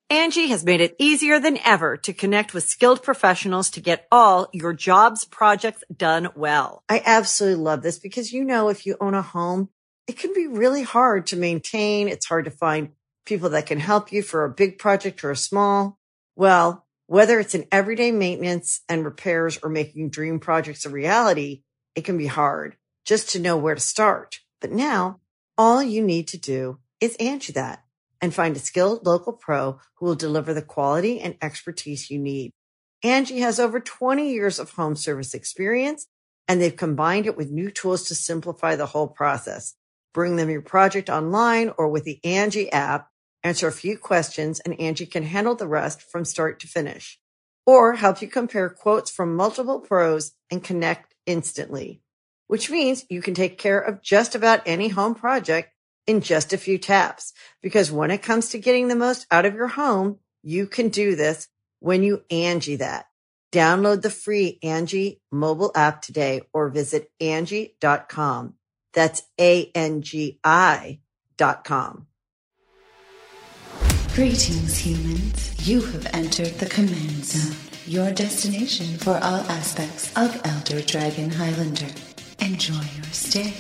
Angie has made it easier than ever to connect with skilled professionals to get all your jobs projects done well. I absolutely love this because, if you own a home, it can be really hard to maintain. It's hard to find people that can help you for a big project or a small. Well, whether it's in everyday maintenance and repairs or making dream projects a reality, it can be hard just to know where to start. But now all you need to do is Angie that and find a skilled local pro who will deliver the quality and expertise you need. Angie has over 20 years of home service experience, and they've combined it with new tools to simplify the whole process. Bring them your project online or with the Angie app, answer a few questions, and Angie can handle the rest from start to finish. Or help you compare quotes from multiple pros and connect instantly, which means you can take care of just about any home project in just a few taps. Because when it comes to getting the most out of your home, you can do this when you Angie that. Download the free Angie mobile app today or visit Angie.com. That's ANGI.com. Greetings, humans. You have entered the Command Zone, your destination for all aspects of Elder Dragon Highlander. Enjoy your stay.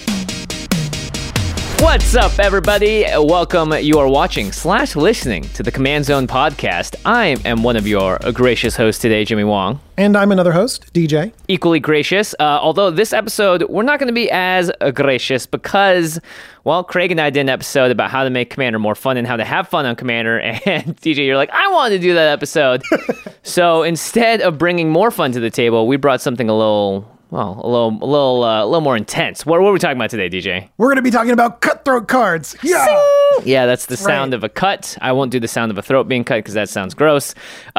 What's up, everybody? Welcome. You are watching / listening to the Command Zone podcast. I am one of your gracious hosts today, Jimmy Wong. And I'm another host, DJ. Equally gracious. Although this episode, we're not going to be as gracious because, well, Craig and I did an episode about how to make Commander more fun and how to have fun on Commander. And DJ, you're like, I wanted to do that episode. So instead of bringing more fun to the table, we brought something a little more intense. What are we talking about today, DJ? We're going to be talking about cutthroat cards. Yeah. Sing! Yeah, that's the sound of a cut. I won't do the sound of a throat being cut because that sounds gross.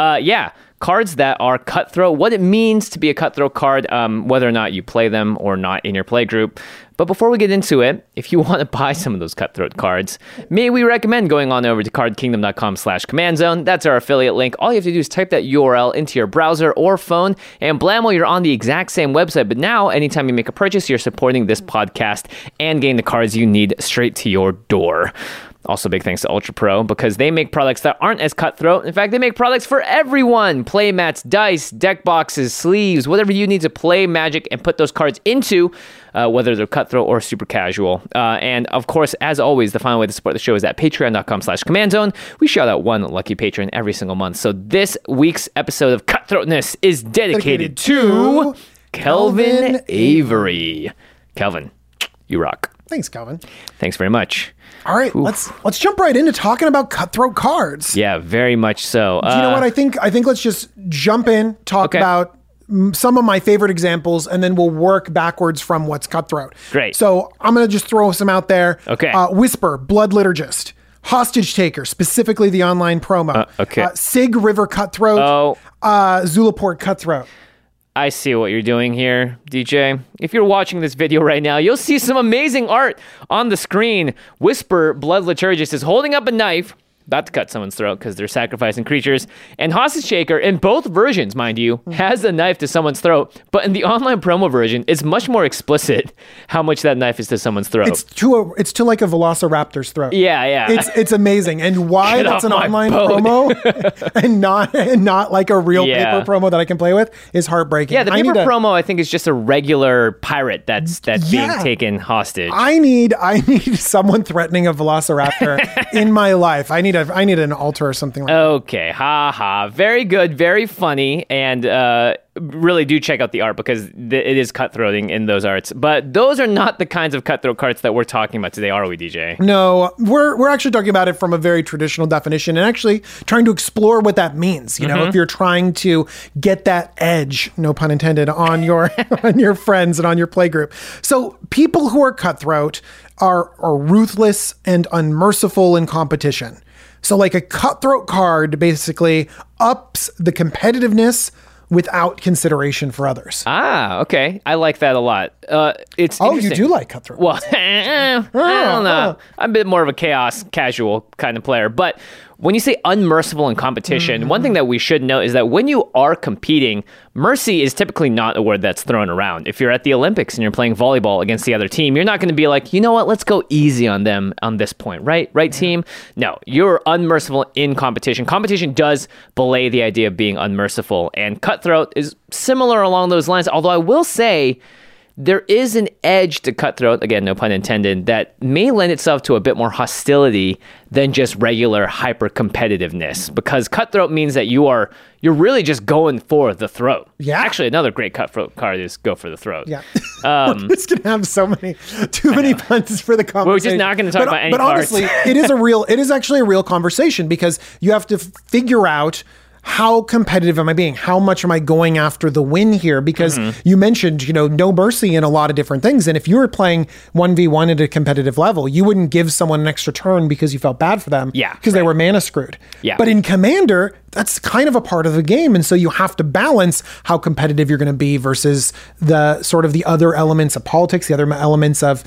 Cards that are cutthroat, what it means to be a cutthroat card, whether or not you play them or not in your play group. But before we get into it, if you want to buy some of those cutthroat cards, may we recommend going on over to cardkingdom.com/commandzone. That's our affiliate link. All you have to do is type that URL into your browser or phone, and blammo, you're on the exact same website. But now, anytime you make a purchase, you're supporting this podcast and getting the cards you need straight to your door. Also, big thanks to Ultra Pro because they make products that aren't as cutthroat. In fact, they make products for everyone. Play mats, dice, deck boxes, sleeves, whatever you need to play Magic and put those cards into, whether they're cutthroat or super casual. And of course, as always, the final way to support the show is at patreon.com/commandzone. We shout out one lucky patron every single month. So this week's episode of Cutthroatness is dedicated to Kelvin Avery. Kelvin, you rock. Thanks, Kelvin. Thanks very much. All right, let's jump right into talking about cutthroat cards. Yeah, very much so. Do you know what I think? I think let's just jump in, talk about some of my favorite examples, and then we'll work backwards from what's cutthroat. Great. So I'm going to just throw some out there. Okay. Whisper, Blood Liturgist, Hostage Taker, specifically the online promo. Sig River Cutthroat, Zulaport Cutthroat. I see what you're doing here, DJ. If you're watching this video right now, you'll see some amazing art on the screen. Whisper, Blood Liturgist, is holding up a knife, about to cut someone's throat because they're sacrificing creatures. And Hostage Taker, in both versions, mind you, has a knife to someone's throat. But in the online promo version, it's much more explicit how much that knife is to someone's throat. It's to like a velociraptor's throat. Yeah. It's amazing. And why that's an online promo and not like a real paper promo that I can play with is heartbreaking. Yeah, the paper promo I think is just a regular pirate that's being taken hostage. I need someone threatening a velociraptor in my life. I need an altar or something like that. Okay, very good, very funny, and really do check out the art because it is cutthroating in those arts. But those are not the kinds of cutthroat cards that we're talking about today, are we, DJ? No, we're actually talking about it from a very traditional definition and actually trying to explore what that means. You know, if you're trying to get that edge, no pun intended, on your on your friends and on your playgroup. So people who are cutthroat are ruthless and unmerciful in competition. So like a cutthroat card basically ups the competitiveness without consideration for others. Okay. I like that a lot. It's you do like cutthroat. Well, I don't know. I'm a bit more of a chaos casual kind of player. But when you say unmerciful in competition, one thing that we should know is that when you are competing, mercy is typically not a word that's thrown around. If you're at the Olympics and you're playing volleyball against the other team, you're not going to be like, you know what, let's go easy on them on this point, right? Right, team? No, you're unmerciful in competition. Competition does belay the idea of being unmerciful, and cutthroat is similar along those lines, although I will say there is an edge to cutthroat, again, no pun intended, that may lend itself to a bit more hostility than just regular hyper-competitiveness, because cutthroat means that you're really just going for the throat. Yeah. Actually, another great cutthroat card is go for the throat. Yeah. We're just going to have too many puns for the conversation. We're just not going to talk about any cards. But honestly, it is actually a real conversation, because you have to figure out, how competitive am I being? How much am I going after the win here? Because you mentioned, no mercy in a lot of different things. And if you were playing 1v1 at a competitive level, you wouldn't give someone an extra turn because you felt bad for them. Yeah. Because they were mana screwed. Yeah. But in Commander, that's kind of a part of the game. And so you have to balance how competitive you're going to be versus the sort of the other elements of politics, the other elements of,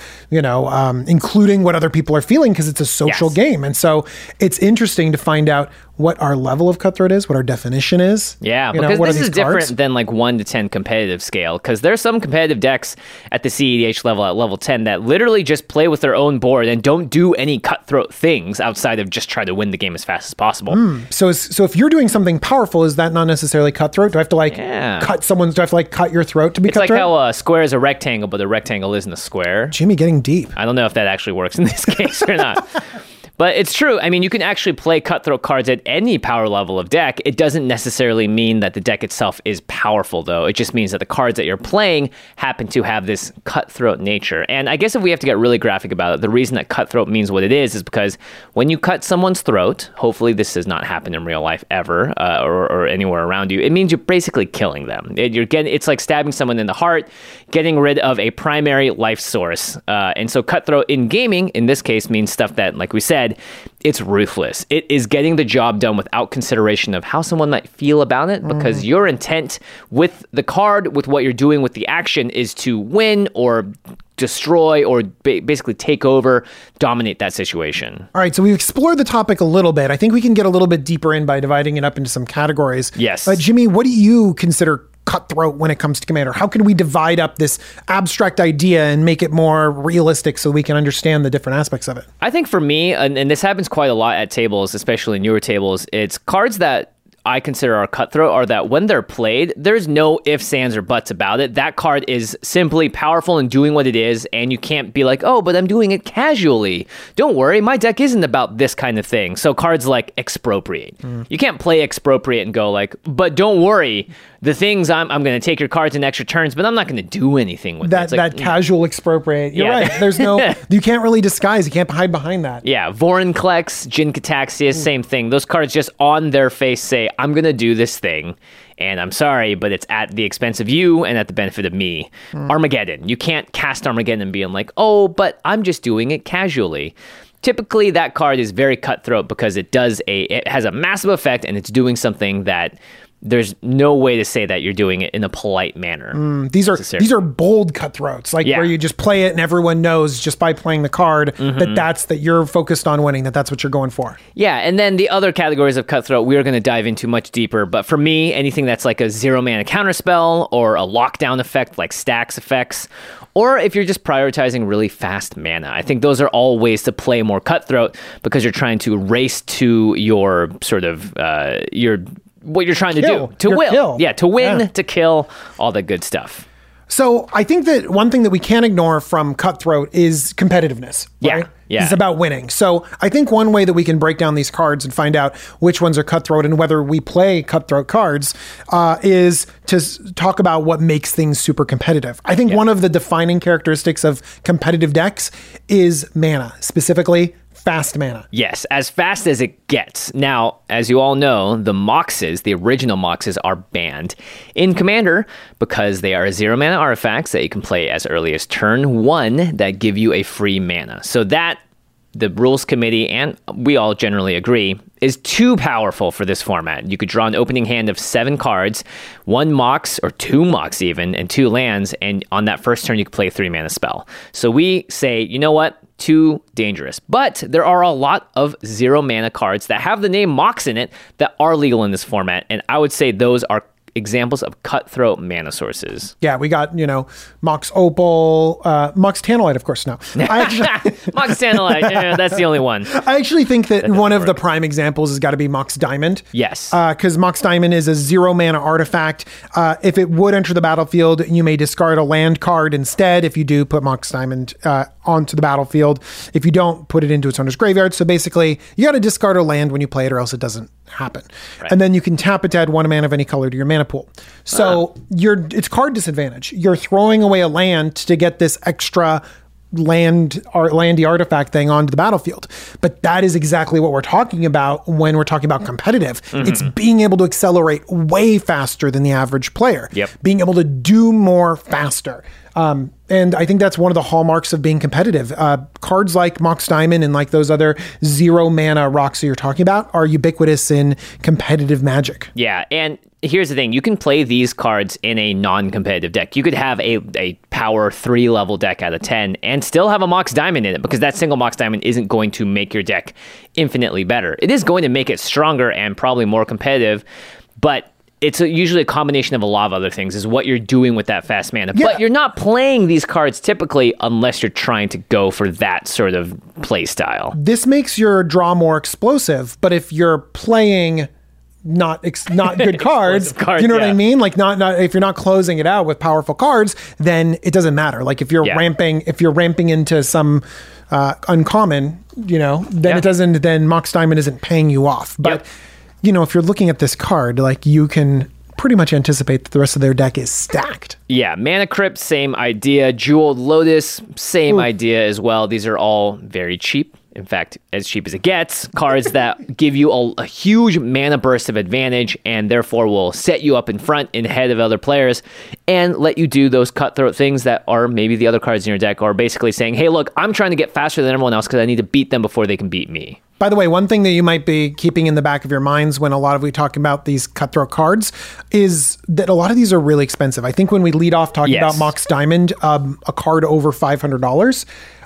including what other people are feeling, because it's a social game. And so it's interesting to find out what our level of cutthroat is, what our definition is. Yeah, because this is different than like 1 to 10 competitive scale, because there's some competitive decks at the CEDH level, at level 10, that literally just play with their own board and don't do any cutthroat things outside of just try to win the game as fast as possible. So if you're doing something powerful, is that not necessarily cutthroat? Do I have to cut someone's, do I have to cut your throat to be cutthroat? It's like how a square is a rectangle, but a rectangle isn't a square. Jimmy getting deep. I don't know if that actually works in this case or not. But it's true. I mean, you can actually play cutthroat cards at any power level of deck. It doesn't necessarily mean that the deck itself is powerful, though. It just means that the cards that you're playing happen to have this cutthroat nature. And I guess if we have to get really graphic about it, the reason that cutthroat means what it is because when you cut someone's throat, hopefully this does not happen in real life ever or anywhere around you, it means you're basically killing them. It's like stabbing someone in the heart, getting rid of a primary life source. And so cutthroat in gaming, in this case, means stuff that, like we said, it's ruthless. It is getting the job done without consideration of how someone might feel about it, because your intent with the card, with what you're doing with the action, is to win or destroy or basically take over, dominate that situation. All right, so we've explored the topic a little bit. I think we can get a little bit deeper in by dividing it up into some categories. Yes. Jimmy, what do you consider cutthroat when it comes to Commander? How can we divide up this abstract idea and make it more realistic so we can understand the different aspects of it? I think for me, and this happens quite a lot at tables, especially newer tables, it's cards that I consider are cutthroat are that when they're played, there's no ifs, ands, or buts about it. That card is simply powerful and doing what it is, and you can't be like, oh, but I'm doing it casually. Don't worry, my deck isn't about this kind of thing. So cards like Expropriate. You can't play Expropriate and go like, but don't worry, the things I'm going to take your cards in extra turns, but I'm not going to do anything with that. It. That casual Expropriate. You're right. There's no, you can't really disguise. You can't hide behind that. Yeah, Vorinclex, Jin Cataxias, same thing. Those cards just on their face say, I'm going to do this thing, and I'm sorry, but it's at the expense of you and at the benefit of me. Armageddon. You can't cast Armageddon and be like, oh, but I'm just doing it casually. Typically, that card is very cutthroat because it has a massive effect, and it's doing something that there's no way to say that you're doing it in a polite manner. These are bold cutthroats, where you just play it and everyone knows just by playing the card that you're focused on winning, that's what you're going for. Yeah, and then the other categories of cutthroat we're going to dive into much deeper. But for me, anything that's like a 0-mana counterspell or a lockdown effect like Stax effects, or if you're just prioritizing really fast mana, I think those are all ways to play more cutthroat because you're trying to race to your sort of what you're trying to do, to win. To win, to kill, all the good stuff. So I think that one thing that we can't ignore from cutthroat is competitiveness, right? Yeah. It's about winning. So I think one way that we can break down these cards and find out which ones are cutthroat and whether we play cutthroat cards is to talk about what makes things super competitive. I think one of the defining characteristics of competitive decks is mana, specifically fast mana. Yes, as fast as it gets. Now, as you all know, the Moxes, the original Moxes, are banned in Commander because they are 0-mana artifacts that you can play as early as turn 1 that give you a free mana. So that, the rules committee, and we all generally agree, is too powerful for this format. You could draw an opening hand of 7 cards, 1 Mox, or 2 Mox even, and 2 lands, and on that first turn you could play a 3-mana spell. So we say, you know what? too dangerous. But there are a lot of 0 mana cards that have the name Mox in it that are legal in this format, and I would say those are examples of cutthroat mana sources. Yeah, we got, Mox Opal, Mox Tantalite, of course, no. Mox Tantalite, that's the only one. I actually think that one of the prime examples has got to be Mox Diamond. Yes. Because Mox Diamond is a 0 mana artifact. If it would enter the battlefield, you may discard a land card instead. If you do, put Mox Diamond onto the battlefield. If you don't, put it into its owner's graveyard. So basically, you got to discard a land when you play it, or else it doesn't happen. Right. And then you can tap it to add 1 mana of any color to your mana pool. So it's card disadvantage. You're throwing away a land to get this extra landy artifact thing onto the battlefield. But that is exactly what we're talking about when we're talking about competitive. Mm-hmm. It's being able to accelerate way faster than the average player. Yep. Being able to do more faster. And I think that's one of the hallmarks of being competitive. Cards like Mox Diamond and like those other 0 mana rocks that you're talking about are ubiquitous in competitive Magic. Yeah, and here's the thing. You can play these cards in a non-competitive deck. You could have a power 3 level deck out of 10 and still have a Mox Diamond in it, because that single Mox Diamond isn't going to make your deck infinitely better. It is going to make it stronger and probably more competitive, but it's usually a combination of a lot of other things, is what you're doing with that fast mana. Yeah. But you're not playing these cards typically unless you're trying to go for that sort of play style. This makes your draw more explosive, but if you're playing not good cards, you know what I mean? Like not if you're not closing it out with powerful cards, then it doesn't matter. Like if you're ramping into some uncommon, then it doesn't. Then Mox Diamond isn't paying you off. But if you're looking at this card, like you can pretty much anticipate that the rest of their deck is stacked. Yeah, Mana Crypt, same idea. Jeweled Lotus, same idea as well. These are all very cheap. In fact, as cheap as it gets. Cards that give you a huge mana burst of advantage and therefore will set you up in front and ahead of other players and let you do those cutthroat things that are maybe the other cards in your deck are basically saying, hey, look, I'm trying to get faster than everyone else because I need to beat them before they can beat me. By the way, one thing that you might be keeping in the back of your minds when we talk about these cutthroat cards is that a lot of these are really expensive. I think when we lead off talking about Mox Diamond, a card over $500,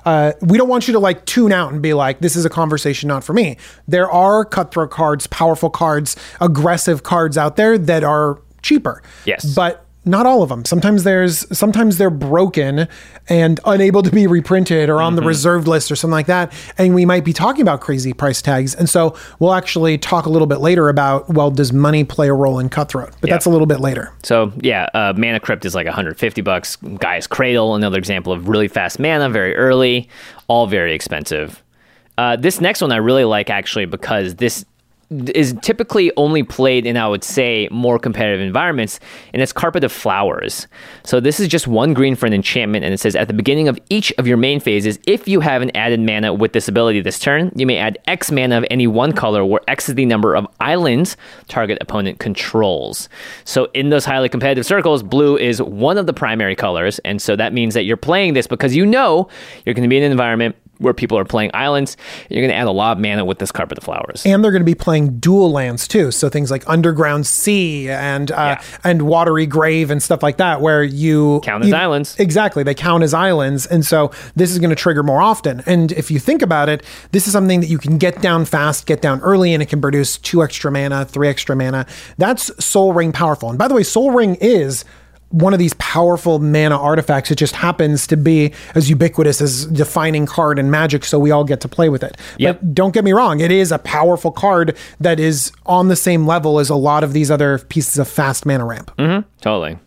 we don't want you to tune out and be like, this is a conversation not for me. There are cutthroat cards, powerful cards, aggressive cards out there that are cheaper. Yes. But not all of them. Sometimes they're broken and unable to be reprinted or on the reserved list or something like that. And we might be talking about crazy price tags. And so we'll actually talk a little bit later about, does money play a role in cutthroat? But that's a little bit later. So Mana Crypt is like $150. Gaia's Cradle, another example of really fast mana, very early, all very expensive. This next one I really like actually because this is typically only played in, I would say, more competitive environments, and it's Carpet of Flowers. So this is just 1 green for an enchantment, and it says, at the beginning of each of your main phases, if you have an added mana with this ability this turn, you may add X mana of any one color, where X is the number of islands target opponent controls. So in those highly competitive circles, blue is one of the primary colors, and so that means that you're playing this because you're going to be in an environment where people are playing islands. You're going to add a lot of mana with this Carpet of Flowers. And they're going to be playing dual lands too. So things like Underground Sea and Watery Grave and stuff like that, where you count as islands. Exactly. They count as islands. And so this is going to trigger more often. And if you think about it, this is something that you can get down fast, get down early, and it can produce 2 extra mana, 3 extra mana. That's Sol Ring powerful. And by the way, Sol Ring is one of these powerful mana artifacts. It just happens to be as ubiquitous as defining card in Magic, so we all get to play with it. Yep. But don't get me wrong, it is a powerful card that is on the same level as a lot of these other pieces of fast mana ramp. Mm-hmm. Totally.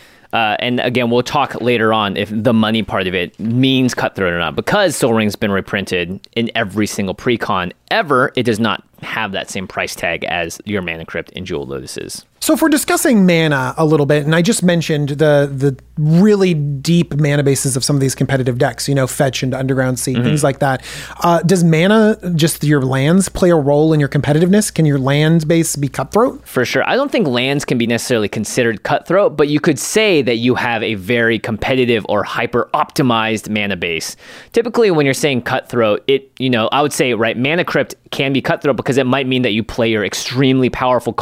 And again, we'll talk later on if the money part of it means cutthroat or not. Because Sol Ring's been reprinted in every single pre-con ever, it does not have that same price tag as your Mana Crypt and Jeweled Lotuses. So if we're discussing mana a little bit, and I just mentioned the really deep mana bases of some of these competitive decks, Fetch and Underground Sea, things like that. Does mana, just your lands, play a role in your competitiveness? Can your land base be cutthroat? For sure. I don't think lands can be necessarily considered cutthroat, but you could say that you have a very competitive or hyper-optimized mana base. Typically, when you're saying cutthroat, I would say, Mana Crypt can be cutthroat because it might mean that you play your extremely powerful card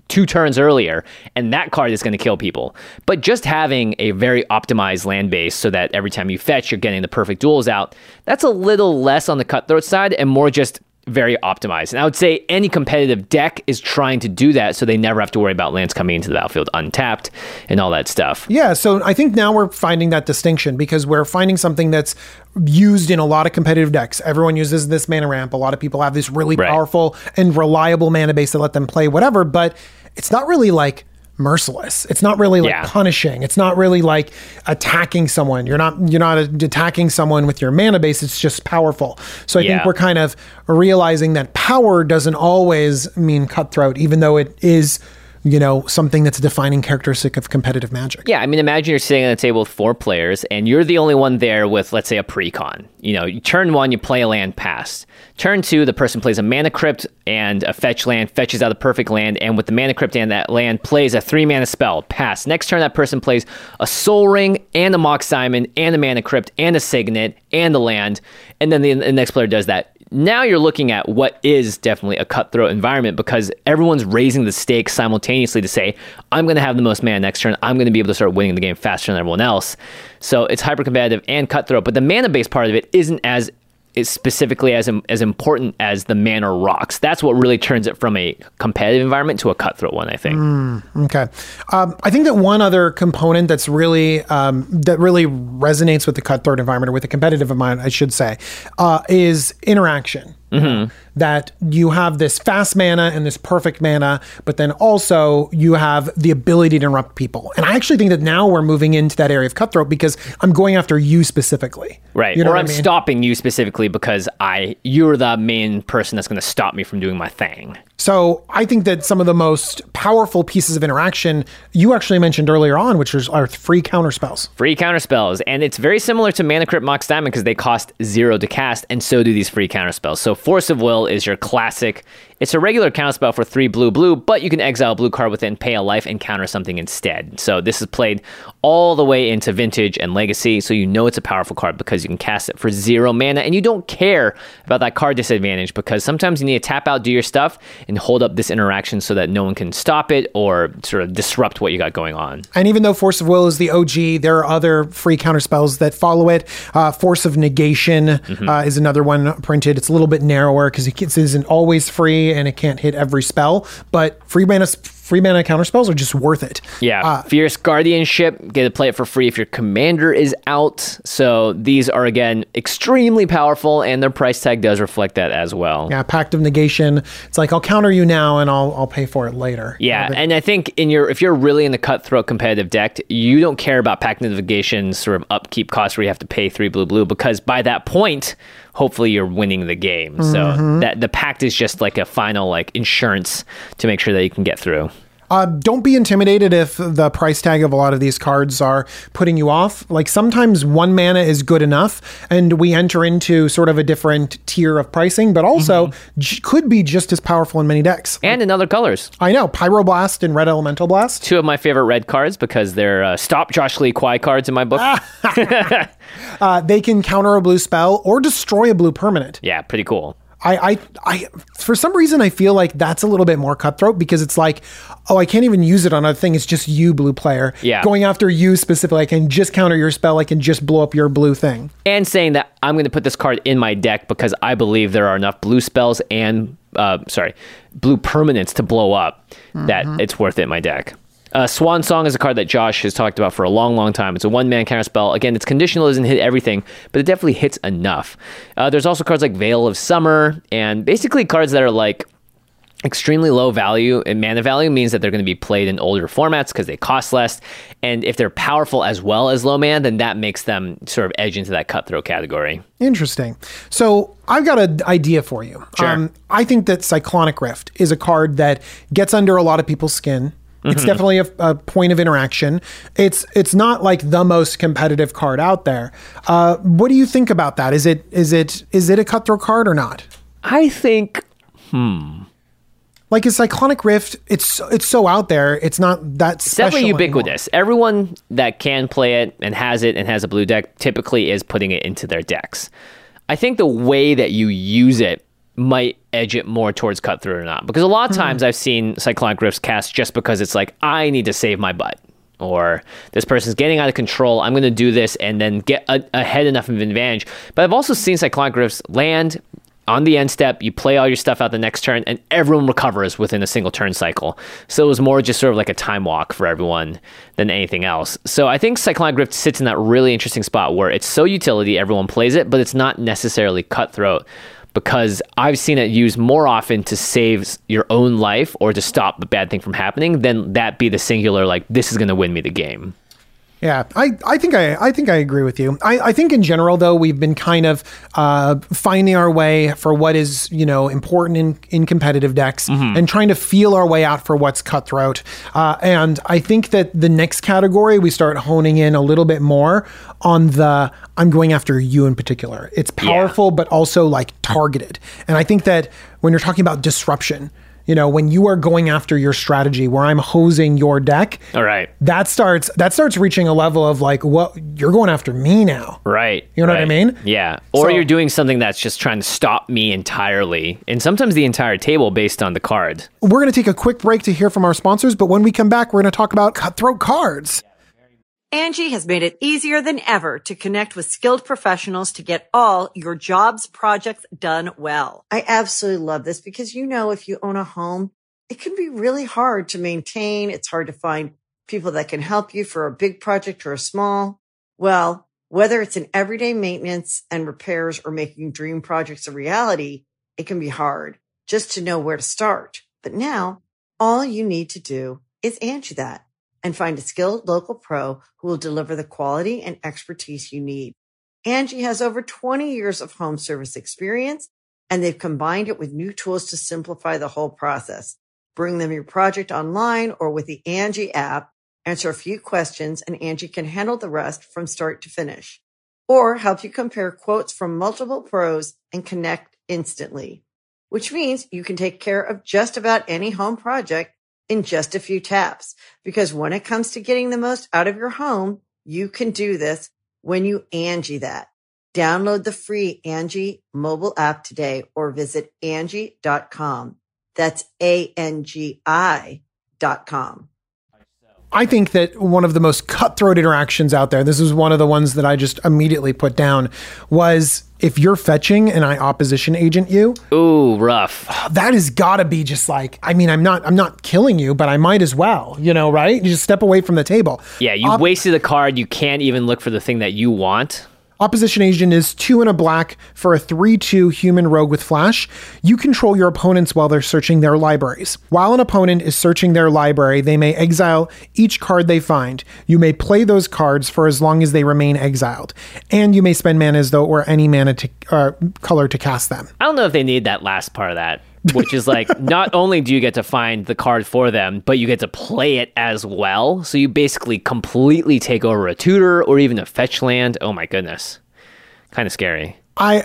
2 turns earlier, and that card is going to kill people. But just having a very optimized land base so that every time you fetch, you're getting the perfect duels out, that's a little less on the Cutthroat side and more just very optimized. And I would say any competitive deck is trying to do that so they never have to worry about lands coming into the battlefield untapped and all that stuff. Yeah, so I think now we're finding that distinction because we're finding something that's used in a lot of competitive decks. Everyone uses this mana ramp. A lot of people have this really powerful and reliable mana base that let them play whatever, but it's not really like merciless. It's not really like punishing. It's not really like attacking someone. You're not attacking someone with your mana base. It's just powerful. So I think we're kind of realizing that power doesn't always mean Cutthroat, even though it is, you know, something that's a defining characteristic of competitive Magic. Yeah, I mean, imagine you're sitting at a table with 4 players and you're the only one there with, let's say, a precon. You know, turn 1, you play a land pass. Turn 2, the person plays a Mana Crypt and a fetch land, fetches out a perfect land, and with the Mana Crypt and that land, plays a 3-mana spell, pass. Next turn, that person plays a Soul Ring and a Mox Diamond and a Mana Crypt and a Signet and a land, and then the next player does that. Now you're looking at what is definitely a cutthroat environment because everyone's raising the stakes simultaneously to say, I'm going to have the most mana next turn. I'm going to be able to start winning the game faster than everyone else. So it's hyper competitive and cutthroat, but the mana based part of it isn't as specifically as important as the mana rocks. That's what really turns it from a competitive environment to a cutthroat one, I think. Okay. I think that one other component that's really that really resonates with the cutthroat environment, or with the competitive environment, I should say, is interaction. That you have this fast mana and this perfect mana, but then also you have the ability to interrupt people. And I actually think that now we're moving into that area of cutthroat because I'm going after you specifically. Right. You know or what I'm I mean? stopping you specifically because you're the main person that's going to stop me from doing my thing. So I think that some of the most powerful pieces of interaction you actually mentioned earlier on, which are free counter spells. Free counter spells. And it's very similar to Mana Crypt Mox Diamond because they cost 0 to cast, and so do these free counter spells. So Force of Will is your classic. It's a regular counter spell for 3 blue, but you can exile a blue card within, pay a life, and counter something instead. So this is played all the way into Vintage and Legacy, so you know it's a powerful card because you can cast it for 0 mana, and you don't care about that card disadvantage because sometimes you need to tap out, do your stuff, and hold up this interaction so that no one can stop it or sort of disrupt what you got going on. And even though Force of Will is the OG, there are other free counter spells that follow it. Force of Negation is another one printed. It's a little bit narrower because it isn't always free and it can't hit every spell, but free mana counter spells are just worth it. Yeah. Fierce Guardianship, get to play it for free if your commander is out. So these are, again, extremely powerful, and their price tag does reflect that as well. Yeah, Pact of Negation. It's like, I'll counter you now and I'll pay for it later. Yeah, and I think if you're really in the cutthroat competitive deck, you don't care about Pact of Negation's sort of upkeep cost where you have to pay 3 blue, because by that point, hopefully you're winning the game. So that the Pact is just like a final like insurance to make sure that you can get through. Don't be intimidated if the price tag of a lot of these cards are putting you off. Like sometimes 1 mana is good enough and we enter into sort of a different tier of pricing, but also could be just as powerful in many decks. And in other colors. I know. Pyroblast and Red Elemental Blast. 2 of my favorite red cards because they're Stop Josh Lee Kwai cards in my book. They can counter a blue spell or destroy a blue permanent. Yeah, pretty cool. I for some reason I feel like that's a little bit more cutthroat because it's like, oh, I can't even use it on a thing. It's just you, blue player. Yeah. Going after you specifically. I can just counter your spell. I can just blow up your blue thing. And saying that I'm going to put this card in my deck because I believe there are enough blue spells and blue permanents to blow up that it's worth it in my deck. Swan Song is a card that Josh has talked about for a long, long time. It's a 1-man counter spell. Again, it's conditional, doesn't hit everything, but it definitely hits enough. There's also cards like Veil of Summer, and basically cards that are like extremely low value, and mana value means that they're going to be played in older formats because they cost less. And if they're powerful as well as low mana, then that makes them sort of edge into that cutthroat category. Interesting. So I've got an idea for you. Sure. I think that Cyclonic Rift is a card that gets under a lot of people's skin. It's definitely a point of interaction. It's not like the most competitive card out there. What do you think about that? Is it a cutthroat card or not? I think, like a Cyclonic Rift, it's so out there. It's not that special. Definitely ubiquitous. Anymore. Everyone that can play it and has a blue deck typically is putting it into their decks. I think the way that you use it might edge it more towards cutthroat or not. Because a lot of times I've seen Cyclonic Rifts cast just because it's like, I need to save my butt. Or this person's getting out of control. I'm going to do this and then get ahead enough of an advantage. But I've also seen Cyclonic Rifts land on the end step. You play all your stuff out the next turn, and everyone recovers within a single turn cycle. So it was more just sort of like a time walk for everyone than anything else. So I think Cyclonic Rift sits in that really interesting spot where it's so utility, everyone plays it, but it's not necessarily cutthroat. Because I've seen it used more often to save your own life or to stop the bad thing from happening than that be the singular, like, this is going to win me the game. Yeah, I think I agree with you. I think in general, though, we've been kind of finding our way for what is, important in competitive decks and trying to feel our way out for what's cutthroat. And I think that the next category, we start honing in a little bit more on the I'm going after you in particular. It's powerful, but also like targeted. And I think that when you're talking about disruption, when you are going after your strategy where I'm hosing your deck, all right, that starts reaching a level of like, what, you're going after me now. Right. You know what I mean? Yeah. Or you're doing something that's just trying to stop me entirely. And sometimes the entire table based on the card. We're going to take a quick break to hear from our sponsors. But when we come back, we're going to talk about cutthroat cards. Angie has made it easier than ever to connect with skilled professionals to get all your jobs projects done well. I absolutely love this because, if you own a home, it can be really hard to maintain. It's hard to find people that can help you for a big project or a small. Well, whether it's in everyday maintenance and repairs or making dream projects a reality, it can be hard just to know where to start. But now all you need to do is Angie that and find a skilled local pro who will deliver the quality and expertise you need. Angie has over 20 years of home service experience, and they've combined it with new tools to simplify the whole process. Bring them your project online or with the Angie app, answer a few questions, and Angie can handle the rest from start to finish. Or help you compare quotes from multiple pros and connect instantly, which means you can take care of just about any home project in just a few taps. Because when it comes to getting the most out of your home, you can do this when you Angie that. Download the free Angie mobile app today or visit Angie.com. That's ANGI.com. I think that one of the most cutthroat interactions out there, this is one of the ones that I just immediately put down, was if you're fetching and I opposition agent you. Ooh, rough. That has got to be just like, I'm not killing you, but I might as well, right? You just step away from the table. Yeah, you wasted a card. You can't even look for the thing that you want. Opposition agent is 2 and a black for a 3/2 human rogue with flash. You control your opponents while they're searching their libraries. While an opponent is searching their library, they may exile each card they find. You may play those cards for as long as they remain exiled. And you may spend mana as though it were any mana color to cast them. I don't know if they need that last part of that. Which is like, not only do you get to find the card for them, but you get to play it as well. So you basically completely take over a tutor or even a fetch land. Oh my goodness. Kind of scary.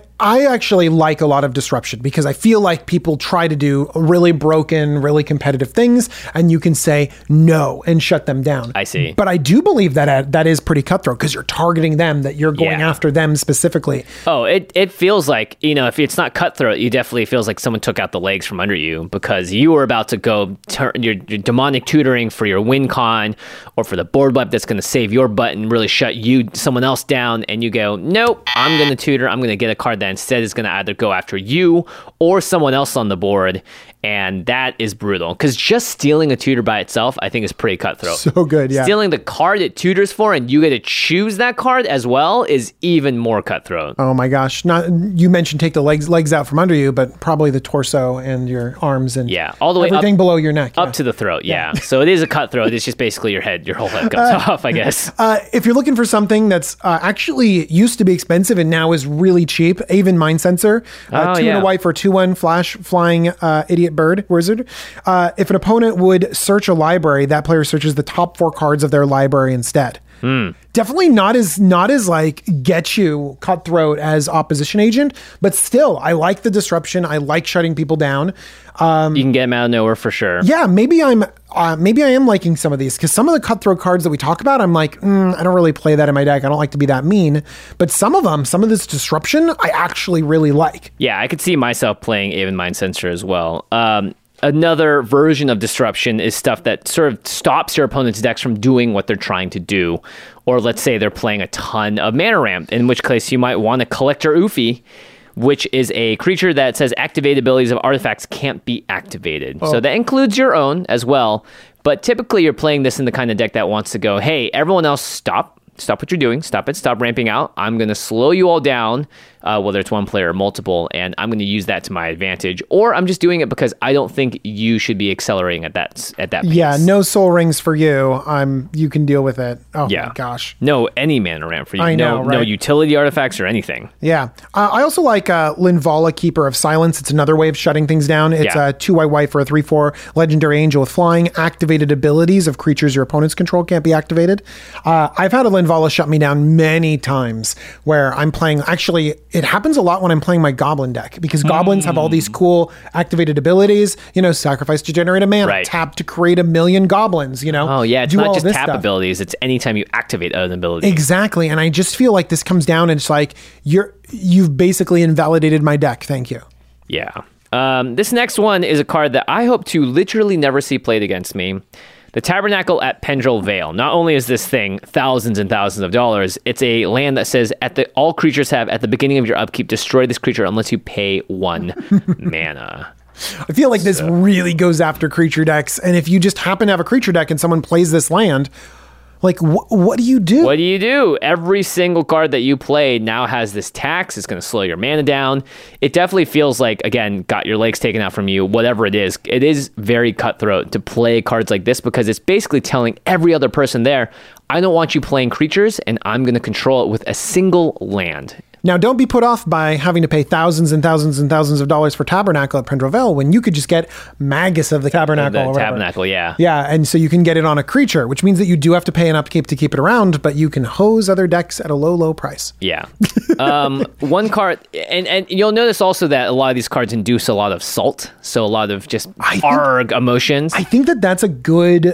I actually like a lot of disruption because I feel like people try to do really broken, really competitive things, and you can say no and shut them down. I see. But I do believe that that is pretty cutthroat because you're targeting them, that you're going after them specifically. Oh, it feels like, if it's not cutthroat, you definitely feels like someone took out the legs from under you because you were about to go turn your demonic tutoring for your win con or for the board wipe that's going to save your butt and really shut someone else down, and you go, nope, I'm going to tutor, I'm going to get a card that instead is going to either go after you or someone else on the board, and that is brutal because just stealing a tutor by itself I think is pretty cutthroat. So good. Yeah, stealing the card it tutors for and you get to choose that card as well is even more cutthroat. Oh my gosh. You mentioned take the legs out from under you, but probably the torso and your arms and all the way everything up, below your neck up to the throat. So it is a cutthroat. It's just basically your whole head comes off, I guess. If you're looking for something that's actually used to be expensive and now is really cheap, Aven Mind Sensor, 2 and a white for 2/1 flash flying idiot bird wizard. If an opponent would search a library, that player searches the top 4 cards of their library instead. Definitely not as like get you cutthroat as opposition agent, but still, I like the disruption. I like shutting people down. You can get them out of nowhere for sure. Yeah, maybe I am liking some of these because some of the cutthroat cards that we talk about, I'm like, I don't really play that in my deck. I don't like to be that mean. But some of this disruption, I actually really like. Yeah, I could see myself playing Aven Mind Sensor as well. Another version of disruption is stuff that sort of stops your opponent's decks from doing what they're trying to do. Or let's say they're playing a ton of mana ramp, in which case you might want to Collector Oofy, which is a creature that says activated abilities of artifacts can't be activated. So that includes your own as well. But typically you're playing this in the kind of deck that wants to go, hey, everyone else stop what you're doing. Stop it. Stop ramping out. I'm going to slow you all down, whether it's one player or multiple, and I'm going to use that to my advantage. Or I'm just doing it because I don't think you should be accelerating at that pace. Yeah, no soul rings for you. You can deal with it. Oh my gosh. No any mana ramp for you. I know, right? No utility artifacts or anything. Yeah. I also like Linvala, Keeper of Silence. It's another way of shutting things down. It's a 2 white for a 3/4 legendary angel with flying. Activated abilities of creatures your opponents control can't be activated. I've had a Linvala shut me down many times where I'm playing. Actually, it happens a lot when I'm playing my goblin deck because goblins have all these cool activated abilities. Sacrifice to generate a mana, tap to create 1,000,000 goblins. Oh yeah, it's not just tap abilities. It's anytime you activate an ability. Exactly, and I just feel like this comes down and it's like you've basically invalidated my deck. Thank you. Yeah. This next one is a card that I hope to literally never see played against me. The Tabernacle at Pendrell Vale. Not only is this thing thousands and thousands of dollars, it's a land that says all creatures have at the beginning of your upkeep, destroy this creature unless you pay 1 mana. I feel like this really goes after creature decks. And if you just happen to have a creature deck and someone plays this land, like, what do you do? What do you do? Every single card that you play now has this tax. It's going to slow your mana down. It definitely feels like, again, got your legs taken out from you, whatever it is. It is very cutthroat to play cards like this because it's basically telling every other person there, I don't want you playing creatures, and I'm going to control it with a single land. Now, don't be put off by having to pay thousands and thousands and thousands of dollars for Tabernacle at Pendrell Vale when you could just get Magus of the Tabernacle. Tabernacle, yeah. Yeah, and so you can get it on a creature, which means that you do have to pay an upkeep to keep it around, but you can hose other decks at a low, low price. Yeah. One card, and you'll notice also that a lot of these cards induce a lot of salt, so a lot of just emotions. I think that's a good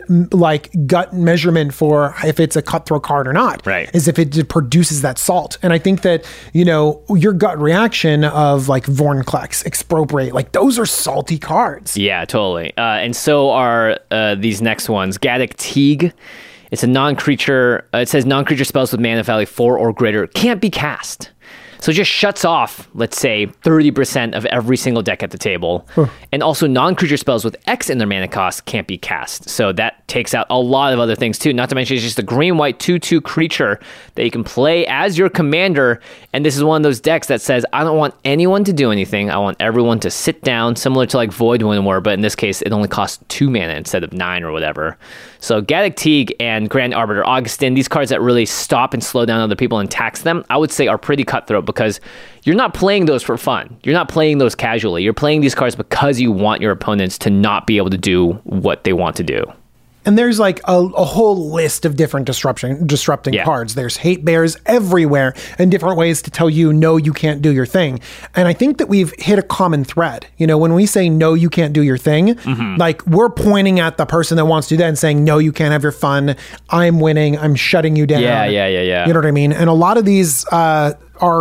gut measurement for if it's a cutthroat card or not. Right. Is if it produces that salt. And I think that your gut reaction of Vorinclex, Expropriate, those are salty cards. Yeah, totally. And so are these next ones. Gaddock Teague. It's a non-creature. It says non-creature spells with mana value 4 or greater can't be cast. So it just shuts off, let's say, 30% of every single deck at the table. And also non-creature spells with X in their mana cost can't be cast. So that takes out a lot of other things too. Not to mention it's just a green-white 2/2 creature that you can play as your commander. And this is one of those decks that says, I don't want anyone to do anything. I want everyone to sit down, similar to Void Winnower, but in this case, it only costs 2 mana instead of 9 or whatever. So Gaddock Teague and Grand Arbiter Augustin, these cards that really stop and slow down other people and tax them, I would say are pretty cutthroat because you're not playing those for fun. You're not playing those casually. You're playing these cards because you want your opponents to not be able to do what they want to do. And there's a whole list of different disrupting cards. There's hate bears everywhere and different ways to tell you, no, you can't do your thing. And I think that we've hit a common thread. When we say, no, you can't do your thing, we're pointing at the person that wants to do that and saying, no, you can't have your fun. I'm winning. I'm shutting you down. Yeah. You know what I mean? And a lot of these are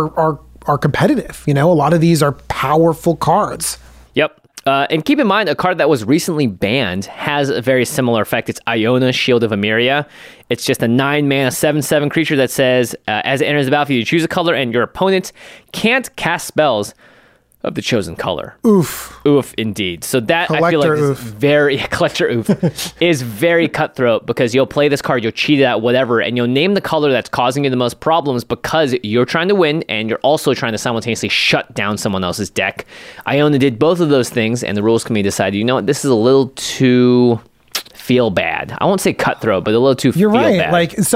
competitive. A lot of these are powerful cards. Yep. And keep in mind, a card that was recently banned has a very similar effect. It's Iona, Shield of Emeria. It's just a 9-mana, 7/7 creature that says, as it enters the battlefield, you choose a color, and your opponent can't cast spells of the chosen color. Oof. Oof, indeed. So that, Collector I feel like, oof. is very... Collector oof is very cutthroat because you'll play this card, you'll cheat it at whatever, and you'll name the color that's causing you the most problems because you're trying to win, and you're also trying to simultaneously shut down someone else's deck. Iona did both of those things, and the rules committee decided, you know what, this is a little too... feel bad. I won't say cutthroat, but a little too You're feel right. bad. So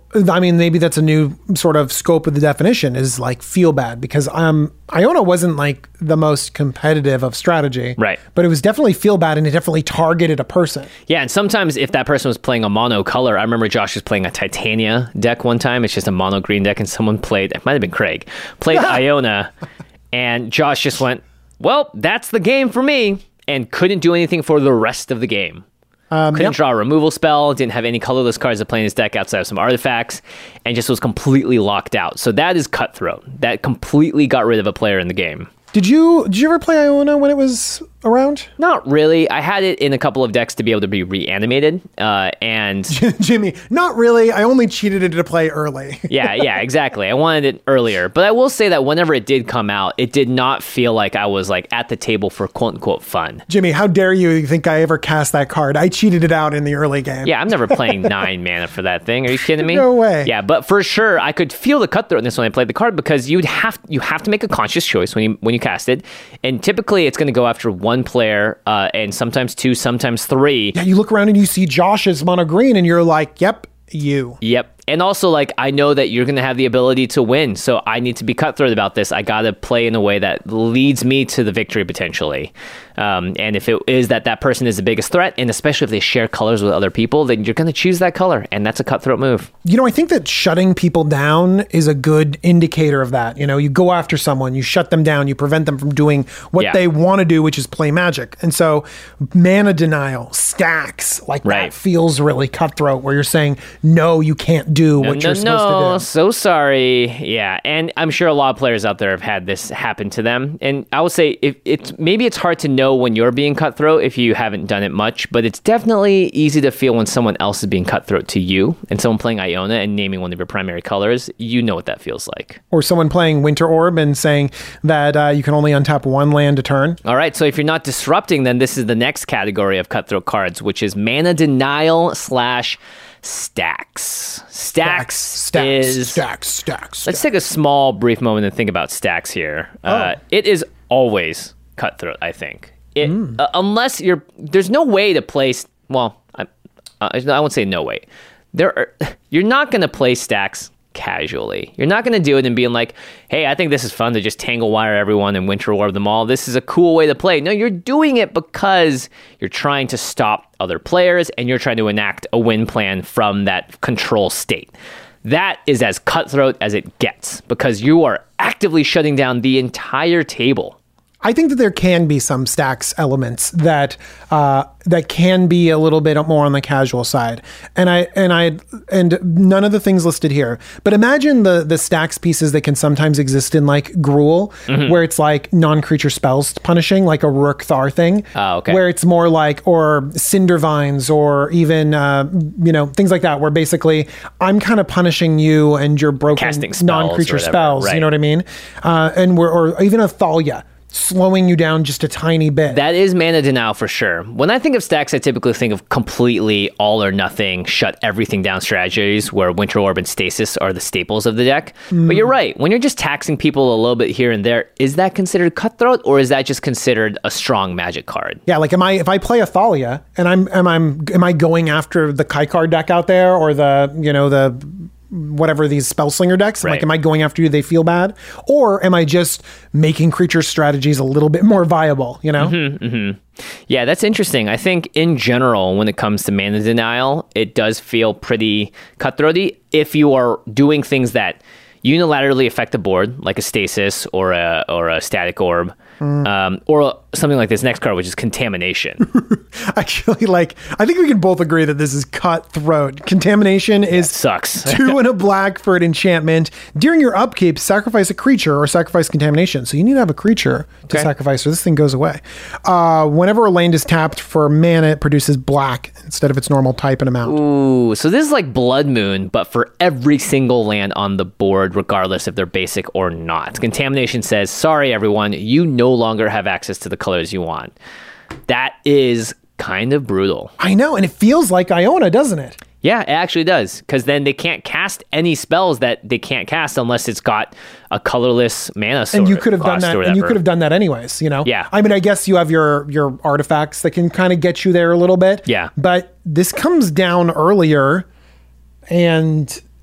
I mean, maybe that's a new sort of scope of the definition is like feel bad, because Iona wasn't like the most competitive of strategy. Right. But it was definitely feel bad, and it definitely targeted a person. Yeah, and sometimes if that person was playing a mono color, I remember Josh was playing a Titania deck one time. It's just a mono green deck, and someone played, it might have been Craig, played Iona, and Josh just went, well, that's the game for me, and couldn't do anything for the rest of the game. Couldn't draw a removal spell, didn't have any colorless cards to play in his deck outside of some artifacts, and just was completely locked out. So that is Cutthroat. That completely got rid of a player in the game. Did you ever play Iona when it was around? Not really. I had it in a couple of decks to be able to be reanimated, and Jimmy, not really. I only cheated it to play early. yeah, exactly. I wanted it earlier, but I will say that whenever it did come out, it did not feel like I was like at the table for quote unquote fun. Jimmy, how dare you think I ever cast that card? I cheated it out in the early game. Yeah, I'm never playing 9 mana for that thing. Are you kidding me? No way. Yeah, but for sure, I could feel the cutthroatness when I played the card, because you have to make a conscious choice when you cast it, and typically it's going to go after one player, and sometimes 2, sometimes 3. Yeah, you look around and you see Josh's mono green, and you're like, yep, you. Yep. And also, like, I know that you're going to have the ability to win, so I need to be cutthroat about this. I got to play in a way that leads me to the victory, potentially. And if it is that person is the biggest threat, and especially if they share colors with other people, then you're going to choose that color, and that's a cutthroat move. You know, I think that shutting people down is a good indicator of that. You know, you go after someone, you shut them down, you prevent them from doing what they want to do, which is play Magic. And so mana denial, stacks, like that feels really cutthroat, where you're saying, no, you can't do what you're supposed to do. So sorry. Yeah, and I'm sure a lot of players out there have had this happen to them. And I would say maybe it's hard to know when you're being cutthroat if you haven't done it much, but it's definitely easy to feel when someone else is being cutthroat to you, and someone playing Iona and naming one of your primary colors. You know what that feels like. Or someone playing Winter Orb and saying that you can only untap one land a turn. All right, so if you're not disrupting, then this is the next category of cutthroat cards, which is mana denial / stacks. Stacks. Let's take a small brief moment and think about stacks here. It is always cutthroat, I think. Unless there's no way to place. Well, I won't say no way. You're not going to play stacks casually. You're not going to do it and being like, hey, I think this is fun to just tangle wire everyone and Winter Orb them all. This is a cool way to play. No, you're doing it because you're trying to stop other players, and you're trying to enact a win plan from that control state. That is as cutthroat as it gets, because you are actively shutting down the entire table. I think that there can be some stacks elements that can be a little bit more on the casual side, and none of the things listed here. But imagine the stacks pieces that can sometimes exist in like Gruul, where it's like non-creature spells punishing, like a Rook Thar thing. Oh, okay. Where it's more like, or Cindervines, or even things like that, where basically I'm kind of punishing you and you're broken casting spells, non-creature spells. Right. You know what I mean? Or even a Thalia, slowing you down just a tiny bit. That is mana denial for sure. When I think of stacks, I typically think of completely all or nothing, shut everything down strategies, where Winter Orb and Stasis are the staples of the deck. But you're right. When you're just taxing people a little bit here and there, is that considered cutthroat, or is that just considered a strong Magic card? Yeah, like if I play a Thalia and am I going after the Kaikar deck out there, or the whatever these Spellslinger decks, right. Like, am I going after you? They feel bad, or am I just making creature strategies a little bit more viable? You know? Yeah, that's interesting. I think in general, when it comes to mana denial, it does feel pretty cutthroaty if you are doing things that unilaterally affect the board, like a Stasis or a Static Orb. Or something like this next card, which is Contamination. Actually, I think we can both agree that this is cutthroat. Contamination is sucks. 2 and a black for an enchantment. During your upkeep, sacrifice a creature or sacrifice Contamination. So you need to have a creature to sacrifice, or this thing goes away. Whenever a land is tapped for mana, it produces black instead of its normal type and amount. Ooh, so this is like Blood Moon, but for every single land on the board, regardless if they're basic or not. Contamination says, sorry, everyone, you no longer have access to the colors you want. That is kind of brutal. I know, and it feels like Iona, doesn't it? Yeah, it actually does, because then they can't cast any spells that they can't cast unless it's got a colorless mana source. And you could have done that. And you could have done that anyways. Yeah. I mean, I guess you have your artifacts that can kind of get you there a little bit. Yeah. But this comes down earlier, and